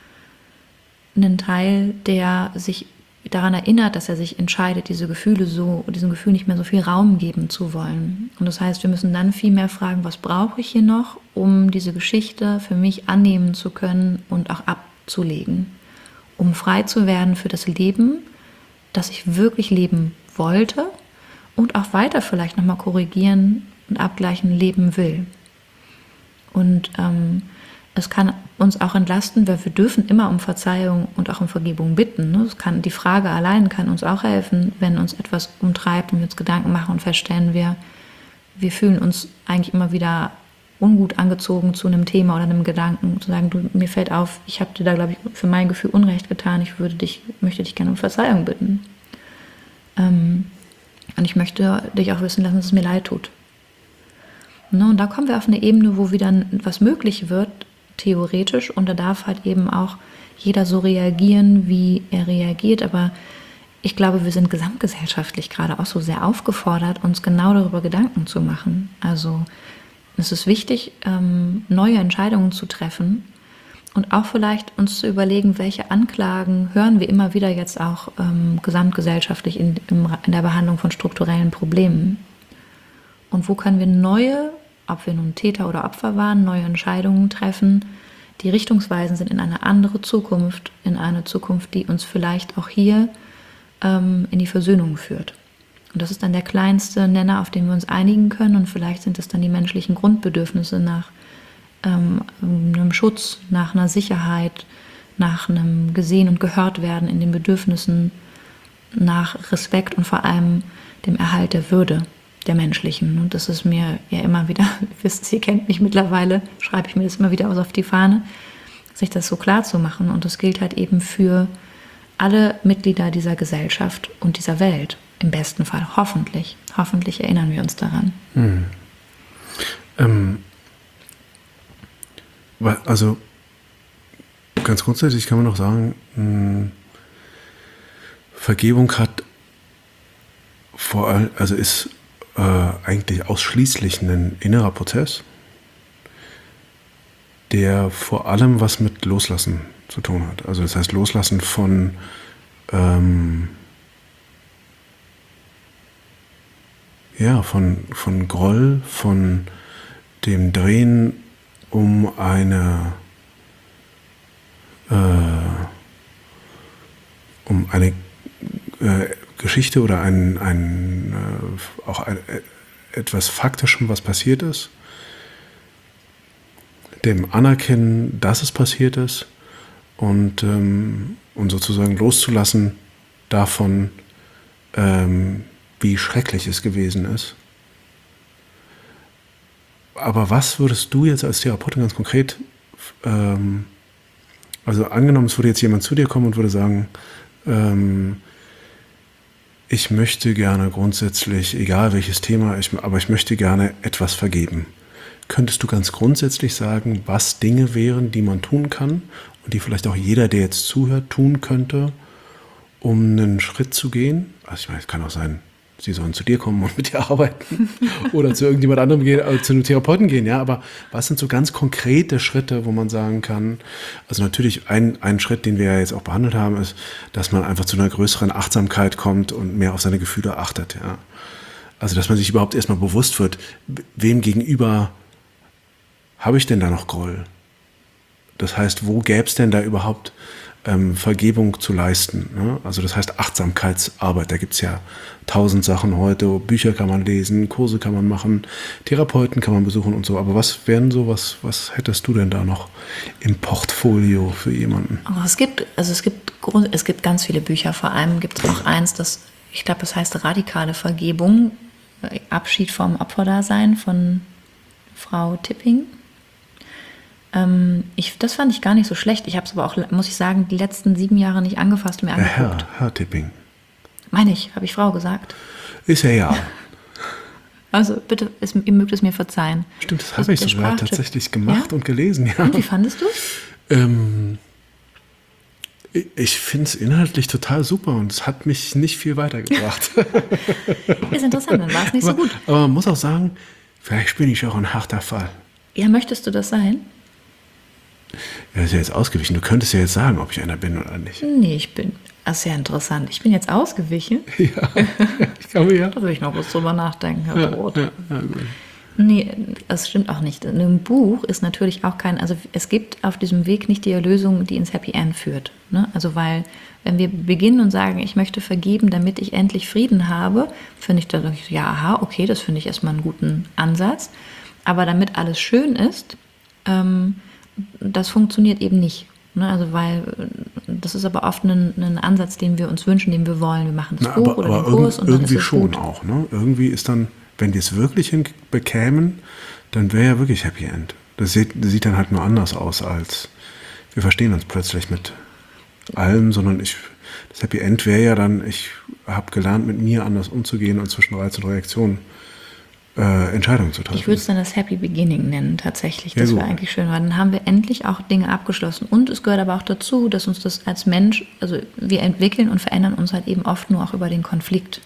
einen Teil, der sich daran erinnert, dass er sich entscheidet, diese Gefühle so, diesem Gefühl nicht mehr so viel Raum geben zu wollen. Und das heißt, wir müssen dann viel mehr fragen, was brauche ich hier noch, um diese Geschichte für mich annehmen zu können und auch abzulegen, um frei zu werden für das Leben, das ich wirklich leben wollte und auch weiter vielleicht nochmal korrigieren und abgleichen leben will. Und ähm, es kann uns auch entlasten, weil wir dürfen immer um Verzeihung und auch um Vergebung bitten. Ne? Es kann, die Frage allein kann uns auch helfen, wenn uns etwas umtreibt und wir uns Gedanken machen und feststellen, wir, wir fühlen uns eigentlich immer wieder ungut angezogen zu einem Thema oder einem Gedanken, zu sagen, du, mir fällt auf, ich habe dir da, glaube ich, für mein Gefühl Unrecht getan, ich würde dich, möchte dich gerne um Verzeihung bitten. Ähm, und ich möchte dich auch wissen lassen, dass es mir leid tut. Ne? Und da kommen wir auf eine Ebene, wo wieder was möglich wird, theoretisch, und da darf halt eben auch jeder so reagieren, wie er reagiert, aber ich glaube, wir sind gesamtgesellschaftlich gerade auch so sehr aufgefordert, uns genau darüber Gedanken zu machen. Also es ist wichtig, ähm, neue Entscheidungen zu treffen und auch vielleicht uns zu überlegen, welche Anklagen hören wir immer wieder jetzt auch ähm, gesamtgesellschaftlich in, in der Behandlung von strukturellen Problemen. Und wo können wir neue, ob wir nun Täter oder Opfer waren, neue Entscheidungen treffen, die richtungsweisend sind in eine andere Zukunft, in eine Zukunft, die uns vielleicht auch hier ähm, in die Versöhnung führt. Und das ist dann der kleinste Nenner, auf den wir uns einigen können, und vielleicht sind es dann die menschlichen Grundbedürfnisse nach ähm, einem Schutz, nach einer Sicherheit, nach einem Gesehen und gehört werden in den Bedürfnissen, nach Respekt und vor allem dem Erhalt der Würde der menschlichen. Und das ist mir ja immer wieder, ihr wisst, ihr kennt mich mittlerweile, schreibe ich mir das immer wieder aus auf die Fahne, sich das so klar zu machen. Und das gilt halt eben für alle Mitglieder dieser Gesellschaft und dieser Welt. Im besten Fall, hoffentlich. Hoffentlich erinnern wir uns daran. Hm. Ähm, also ganz grundsätzlich kann man noch sagen, mh, Vergebung hat vor allem, also ist äh, eigentlich ausschließlich ein innerer Prozess, der vor allem was mit Loslassen zu tun hat. Also das heißt Loslassen von ähm, ja, von, von Groll, von dem Drehen um eine äh, um eine äh, Geschichte oder ein, ein, äh, auch ein, äh, etwas Faktischem, was passiert ist, dem Anerkennen, dass es passiert ist, und, ähm, und sozusagen loszulassen davon, ähm, wie schrecklich es gewesen ist. Aber was würdest du jetzt als Therapeutin ganz konkret, ähm, also angenommen, es würde jetzt jemand zu dir kommen und würde sagen, ähm, ich möchte gerne grundsätzlich, egal welches Thema, ich, aber ich möchte gerne etwas vergeben. Könntest du ganz grundsätzlich sagen, was Dinge wären, die man tun kann und die vielleicht auch jeder, der jetzt zuhört, tun könnte, um einen Schritt zu gehen? Also ich meine, es kann auch sein, sie sollen zu dir kommen und mit dir arbeiten oder zu irgendjemand anderem gehen, also zu einem Therapeuten gehen, ja, aber was sind so ganz konkrete Schritte, wo man sagen kann, also natürlich ein, ein Schritt, den wir ja jetzt auch behandelt haben, ist, dass man einfach zu einer größeren Achtsamkeit kommt und mehr auf seine Gefühle achtet, ja. Also dass man sich überhaupt erstmal bewusst wird, wem gegenüber habe ich denn da noch Groll? Das heißt, wo gäbe es denn da überhaupt ähm, Vergebung zu leisten? Ne? Also das heißt Achtsamkeitsarbeit. Da gibt es ja tausend Sachen heute. Bücher kann man lesen, Kurse kann man machen, Therapeuten kann man besuchen und so. Aber was wären so, was, was hättest du denn da noch im Portfolio für jemanden? Oh, es gibt, also es gibt, Grund, es gibt ganz viele Bücher. Vor allem gibt es auch eins, das, ich glaube, das heißt Radikale Vergebung, Abschied vom Opferdasein von Frau Tipping. Ähm, ich, das fand ich gar nicht so schlecht. Ich habe es aber auch, muss ich sagen, die letzten sieben Jahre nicht angefasst und mir angeguckt. Herr, Herr Tipping. Meine ich, habe ich Frau gesagt? Ist ja ja. Also bitte, es, ihr mögt es mir verzeihen. Stimmt, das habe ich sogar tatsächlich gemacht ja? und gelesen. Ja. Und wie fandest du es? Ähm, ich finde es inhaltlich total super und es hat mich nicht viel weitergebracht. Ist interessant, dann war es nicht aber, so gut. Aber man muss auch sagen, vielleicht bin ich auch ein harter Fall. Ja, möchtest du das sein? Ja, ist ja jetzt ausgewichen. Du könntest ja jetzt sagen, ob ich einer bin oder nicht. Nee, ich bin, das ist ja interessant. Ich bin jetzt ausgewichen. Ja, ich glaube ja. Da will ich noch kurz drüber nachdenken, Herr Ja, Roth. ja, ja, gut. Nee, das stimmt auch nicht. In einem Buch ist natürlich auch kein, also es gibt auf diesem Weg nicht die Erlösung, die ins Happy End führt. Ne? Also weil, wenn wir beginnen und sagen, ich möchte vergeben, damit ich endlich Frieden habe, finde ich dann, ja, aha, okay, das finde ich erstmal einen guten Ansatz. Aber damit alles schön ist, ähm, das funktioniert eben nicht. Ne? Also weil, das ist aber oft ein, ein Ansatz, den wir uns wünschen, den wir wollen. Wir machen das Na, Buch aber, oder aber den Kurs und dann irgendwie ist es schon gut. auch. Ne? Irgendwie ist dann, wenn die es wirklich hinbekämen, dann wäre ja wirklich Happy End. Das sieht, das sieht dann halt nur anders aus als, wir verstehen uns plötzlich mit allem, sondern ich, das Happy End wäre ja dann, ich habe gelernt, mit mir anders umzugehen und zwischen Reiz und Reaktion äh, Entscheidungen zu treffen. Ich würde es dann das Happy Beginning nennen, tatsächlich. Ja, Das gut. wäre eigentlich schön, weil dann haben wir endlich auch Dinge abgeschlossen. Und es gehört aber auch dazu, dass uns das als Mensch, also wir entwickeln und verändern uns halt eben oft nur auch über den Konflikt.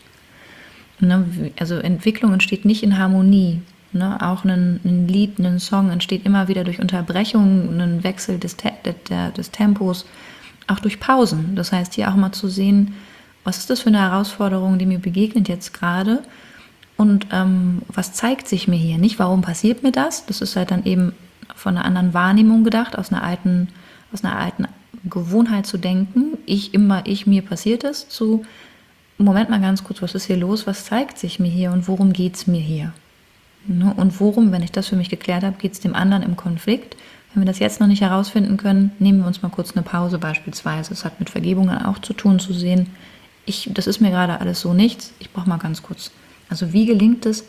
Ne? Also Entwicklung entsteht nicht in Harmonie. Ne? Auch ein, ein Lied, ein Song entsteht immer wieder durch Unterbrechungen, einen Wechsel des, Te- der, des Tempos, auch durch Pausen. Das heißt, hier auch mal zu sehen, was ist das für eine Herausforderung, die mir begegnet jetzt gerade und ähm, was zeigt sich mir hier? Nicht, warum passiert mir das? Das ist halt dann eben von einer anderen Wahrnehmung gedacht, aus einer alten, aus einer alten Gewohnheit zu denken. Ich immer, ich, mir passiert es, zu Moment mal ganz kurz, was ist hier los? Was zeigt sich mir hier und worum geht es mir hier? Ne? Und worum, wenn ich das für mich geklärt habe, geht es dem anderen im Konflikt? Wenn wir das jetzt noch nicht herausfinden können, nehmen wir uns mal kurz eine Pause beispielsweise. Es hat mit Vergebungen auch zu tun, zu sehen, ich, das ist mir gerade alles so nichts, ich brauche mal ganz kurz. Also wie gelingt es,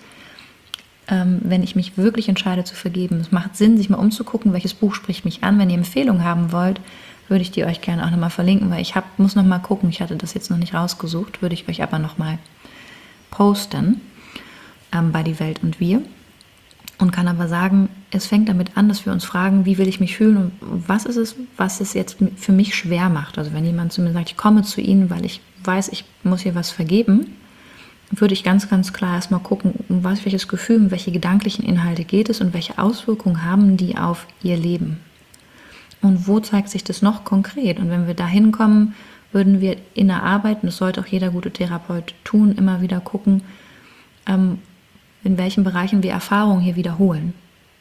ähm, wenn ich mich wirklich entscheide zu vergeben? Es macht Sinn, sich mal umzugucken, welches Buch spricht mich an. Wenn ihr Empfehlungen haben wollt, würde ich die euch gerne auch nochmal verlinken, weil ich hab, muss nochmal gucken, ich hatte das jetzt noch nicht rausgesucht, würde ich euch aber nochmal posten ähm, bei Die Welt und wir. Und kann aber sagen, es fängt damit an, dass wir uns fragen, wie will ich mich fühlen und was ist es, was es jetzt für mich schwer macht. Also wenn jemand zu mir sagt, ich komme zu Ihnen, weil ich weiß, ich muss hier was vergeben, würde ich ganz, ganz klar erstmal gucken, um was, welches Gefühl, um welche gedanklichen Inhalte geht es und welche Auswirkungen haben die auf ihr Leben. Und wo zeigt sich das noch konkret? Und wenn wir da hinkommen, würden wir in der Arbeit, und das sollte auch jeder gute Therapeut tun, immer wieder gucken, ähm, in welchen Bereichen wir Erfahrungen hier wiederholen.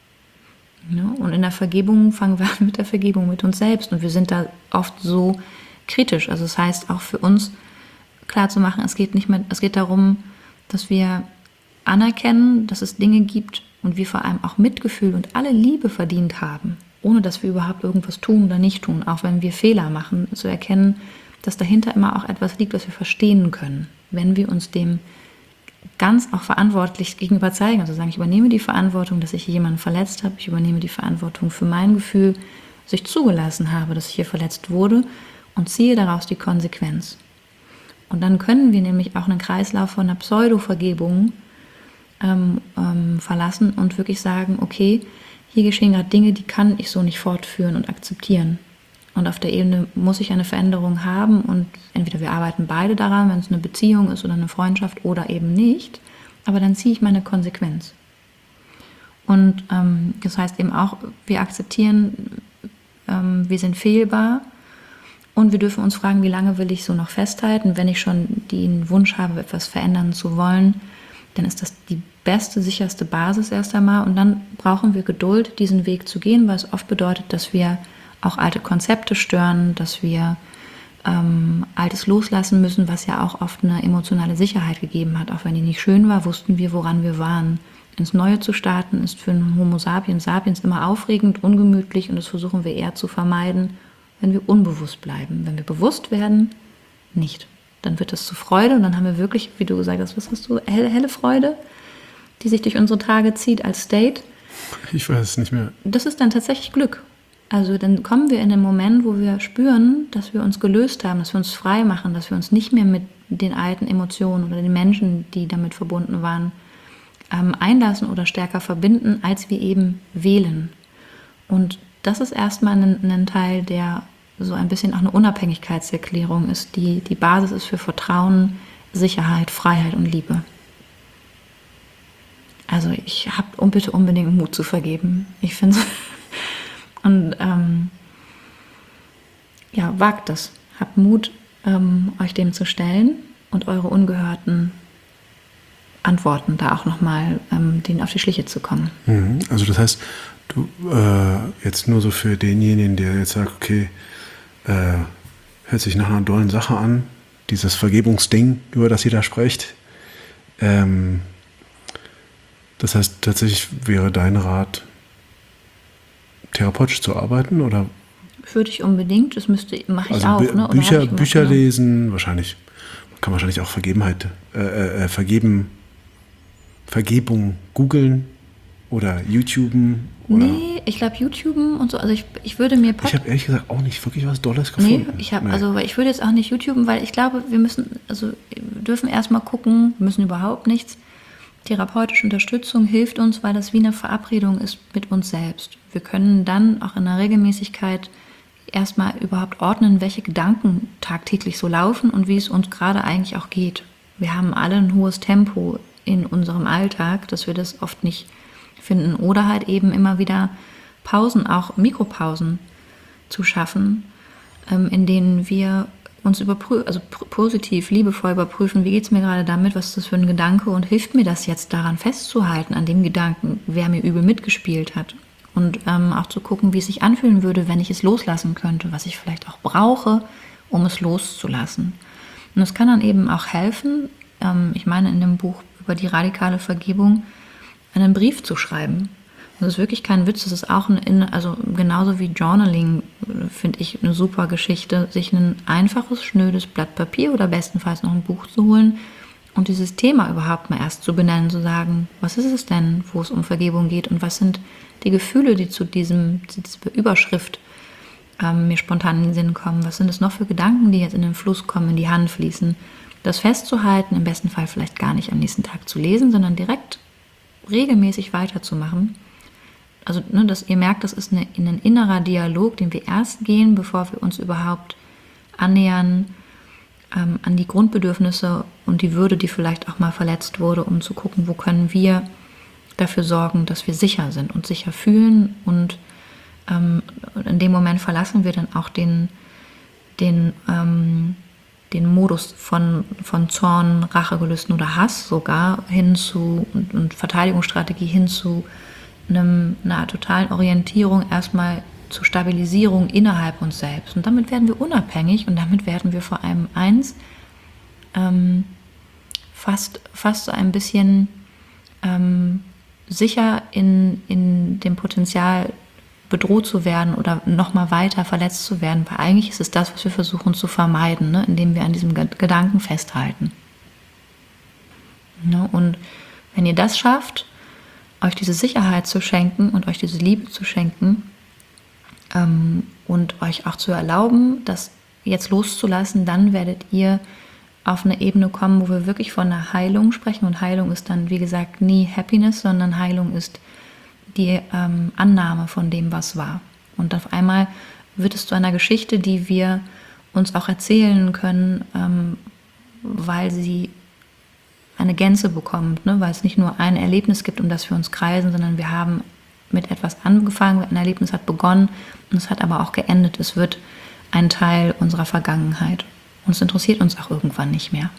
Ja, und in der Vergebung fangen wir an mit der Vergebung mit uns selbst. Und wir sind da oft so kritisch. Also das heißt, auch für uns klar zu machen, es geht nicht mehr, es geht darum, dass wir anerkennen, dass es Dinge gibt und wir vor allem auch Mitgefühl und alle Liebe verdient haben, ohne dass wir überhaupt irgendwas tun oder nicht tun, auch wenn wir Fehler machen, zu erkennen, dass dahinter immer auch etwas liegt, was wir verstehen können, wenn wir uns dem ganz auch verantwortlich gegenüber zeigen. Also sagen, ich übernehme die Verantwortung, dass ich hier jemanden verletzt habe, ich übernehme die Verantwortung für mein Gefühl, dass ich zugelassen habe, dass ich hier verletzt wurde und ziehe daraus die Konsequenz. Und dann können wir nämlich auch einen Kreislauf von einer Pseudo-Vergebung ähm, ähm, verlassen und wirklich sagen, okay, hier geschehen gerade Dinge, die kann ich so nicht fortführen und akzeptieren. Und auf der Ebene muss ich eine Veränderung haben und entweder wir arbeiten beide daran, wenn es eine Beziehung ist oder eine Freundschaft oder eben nicht, aber dann ziehe ich meine Konsequenz. Und ähm, das heißt eben auch, wir akzeptieren, ähm, wir sind fehlbar und wir dürfen uns fragen, wie lange will ich so noch festhalten. Wenn ich schon den Wunsch habe, etwas verändern zu wollen, dann ist das die beste, sicherste Basis erst einmal und dann brauchen wir Geduld, diesen Weg zu gehen, weil es oft bedeutet, dass wir auch alte Konzepte stören, dass wir ähm, Altes loslassen müssen, was ja auch oft eine emotionale Sicherheit gegeben hat. Auch wenn die nicht schön war, wussten wir, woran wir waren. Ins Neue zu starten ist für einen Homo sapiens sapiens immer aufregend, ungemütlich und das versuchen wir eher zu vermeiden, wenn wir unbewusst bleiben. Wenn wir bewusst werden, nicht. Dann wird es zu Freude und dann haben wir wirklich, wie du gesagt hast, was hast du, helle, helle Freude, die sich durch unsere Tage zieht als State. Ich weiß es nicht mehr. Das ist dann tatsächlich Glück. Also dann kommen wir in den Moment, wo wir spüren, dass wir uns gelöst haben, dass wir uns frei machen, dass wir uns nicht mehr mit den alten Emotionen oder den Menschen, die damit verbunden waren, ähm, einlassen oder stärker verbinden, als wir eben wählen. Und das ist erstmal ein, ein Teil, der so ein bisschen auch eine Unabhängigkeitserklärung ist, die die Basis ist für Vertrauen, Sicherheit, Freiheit und Liebe. Also ich habe bitte unbedingt Mut zu vergeben. Ich finde es und ähm, ja, wagt es. Habt Mut, ähm, euch dem zu stellen und eure ungehörten Antworten da auch nochmal ähm, denen auf die Schliche zu kommen. Mhm. Also das heißt, du äh, jetzt nur so für denjenigen, der jetzt sagt, okay, äh, hört sich nach einer dollen Sache an, dieses Vergebungsding, über das ihr da sprecht. Ähm, das heißt, tatsächlich wäre dein Rat, therapeutisch zu arbeiten, oder? Würde ich unbedingt, das müsste, mache ich also auch. Bü- Ne? Oder Bücher, ich gemacht, Bücher ne? lesen, wahrscheinlich, man kann wahrscheinlich auch Vergebenheit, äh, äh, Vergeben, Vergebung googeln oder YouTuben. Oder Nee, ich glaube YouTuben und so, also ich, ich würde mir... Pod- ich habe ehrlich gesagt auch nicht wirklich was Dolles Nee, gefunden. ich habe, also weil ich würde jetzt auch nicht YouTuben, weil ich glaube, wir müssen, also wir dürfen erstmal gucken, wir müssen überhaupt nichts. Therapeutische Unterstützung hilft uns, weil das wie eine Verabredung ist mit uns selbst. Wir können dann auch in der Regelmäßigkeit erstmal überhaupt ordnen, welche Gedanken tagtäglich so laufen und wie es uns gerade eigentlich auch geht. Wir haben alle ein hohes Tempo in unserem Alltag, dass wir das oft nicht finden. Oder halt eben immer wieder Pausen, auch Mikropausen zu schaffen, ähm, in denen wir uns überprüfen, also pr- positiv, liebevoll überprüfen, wie geht es mir gerade damit, was ist das für ein Gedanke und hilft mir das jetzt daran festzuhalten, an dem Gedanken, wer mir übel mitgespielt hat. Und ähm, auch zu gucken, wie es sich anfühlen würde, wenn ich es loslassen könnte, was ich vielleicht auch brauche, um es loszulassen. Und es kann dann eben auch helfen, ähm, ich meine in dem Buch über die radikale Vergebung, einen Brief zu schreiben. Das ist wirklich kein Witz, das ist auch ein, also genauso wie Journaling, finde ich eine super Geschichte, sich ein einfaches, schnödes Blatt Papier oder bestenfalls noch ein Buch zu holen und dieses Thema überhaupt mal erst zu benennen, zu sagen, was ist es denn, wo es um Vergebung geht und was sind die Gefühle, die zu diesem, zu dieser Überschrift ähm, mir spontan in den Sinn kommen, was sind es noch für Gedanken, die jetzt in den Fluss kommen, in die Hand fließen, das festzuhalten, im besten Fall vielleicht gar nicht am nächsten Tag zu lesen, sondern direkt regelmäßig weiterzumachen. Also, ne, dass ihr merkt, das ist eine, ein innerer Dialog, den wir erst gehen, bevor wir uns überhaupt annähern ähm, an die Grundbedürfnisse und die Würde, die vielleicht auch mal verletzt wurde, um zu gucken, wo können wir dafür sorgen, dass wir sicher sind und sicher fühlen. Und ähm, in dem Moment verlassen wir dann auch den, den, ähm, den Modus von, von Zorn, Rachegelüsten oder Hass sogar hin zu und, und Verteidigungsstrategie hin zu einem, einer totalen Orientierung erstmal zur Stabilisierung innerhalb uns selbst. Und damit werden wir unabhängig und damit werden wir vor allem eins, ähm, fast, fast so ein bisschen ähm, sicher in, in dem Potenzial bedroht zu werden oder nochmal weiter verletzt zu werden, weil eigentlich ist es das, was wir versuchen zu vermeiden, ne, indem wir an diesem Gedanken festhalten. Ne, und wenn ihr das schafft, euch diese Sicherheit zu schenken und euch diese Liebe zu schenken ähm, und euch auch zu erlauben, das jetzt loszulassen, dann werdet ihr auf eine Ebene kommen, wo wir wirklich von einer Heilung sprechen. Und Heilung ist dann, wie gesagt, nie Happiness, sondern Heilung ist die ähm, Annahme von dem, was war. Und auf einmal wird es zu einer Geschichte, die wir uns auch erzählen können, ähm, weil sie eine Gänze bekommt, ne? Weil es nicht nur ein Erlebnis gibt, um das wir uns kreisen, sondern wir haben mit etwas angefangen, ein Erlebnis hat begonnen und es hat aber auch geendet. Es wird ein Teil unserer Vergangenheit und es interessiert uns auch irgendwann nicht mehr.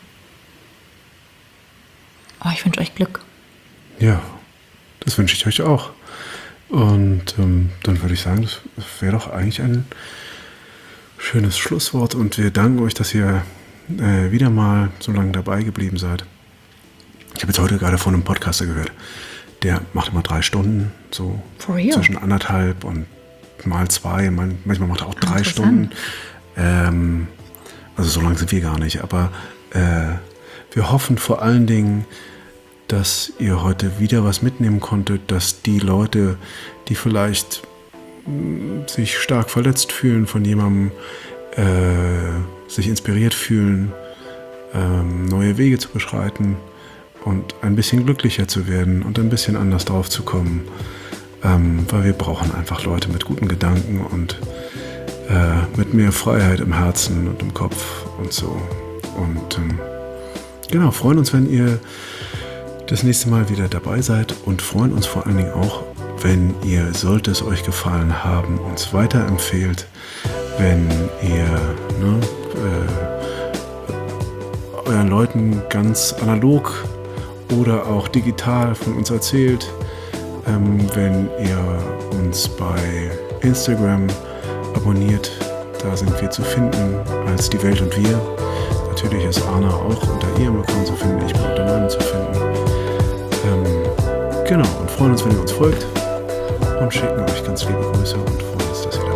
Oh, ich wünsche euch Glück. Ja, das wünsche ich euch auch. Und ähm, dann würde ich sagen, das wäre doch eigentlich ein schönes Schlusswort. Und wir danken euch, dass ihr äh, wieder mal so lange dabei geblieben seid. Ich habe jetzt heute gerade von einem Podcaster gehört. Der macht immer drei Stunden, so zwischen anderthalb und mal zwei. Manchmal macht er auch drei Stunden. Ähm, also so lange sind wir gar nicht. Aber äh, wir hoffen vor allen Dingen, dass ihr heute wieder was mitnehmen konntet, dass die Leute, die vielleicht mh, sich stark verletzt fühlen von jemandem, äh, sich inspiriert fühlen, ähm, neue Wege zu beschreiten und ein bisschen glücklicher zu werden und ein bisschen anders drauf zu kommen. Ähm, weil wir brauchen einfach Leute mit guten Gedanken und äh, mit mehr Freiheit im Herzen und im Kopf und so. Und ähm, genau, freuen uns, wenn ihr das nächste Mal wieder dabei seid und freuen uns vor allen Dingen auch, wenn ihr, sollte es euch gefallen haben, uns weiterempfehlt, wenn ihr ne, äh, euren Leuten ganz analog oder auch digital von uns erzählt, ähm, wenn ihr uns bei Instagram abonniert, da sind wir zu finden als Die Welt und Wir. Natürlich ist Arna auch unter ihrem Account zu finden, ich bin unter meinem zu finden. Ähm, genau, und freuen uns, wenn ihr uns folgt und schicken euch ganz liebe Grüße und freuen uns, dass ihr da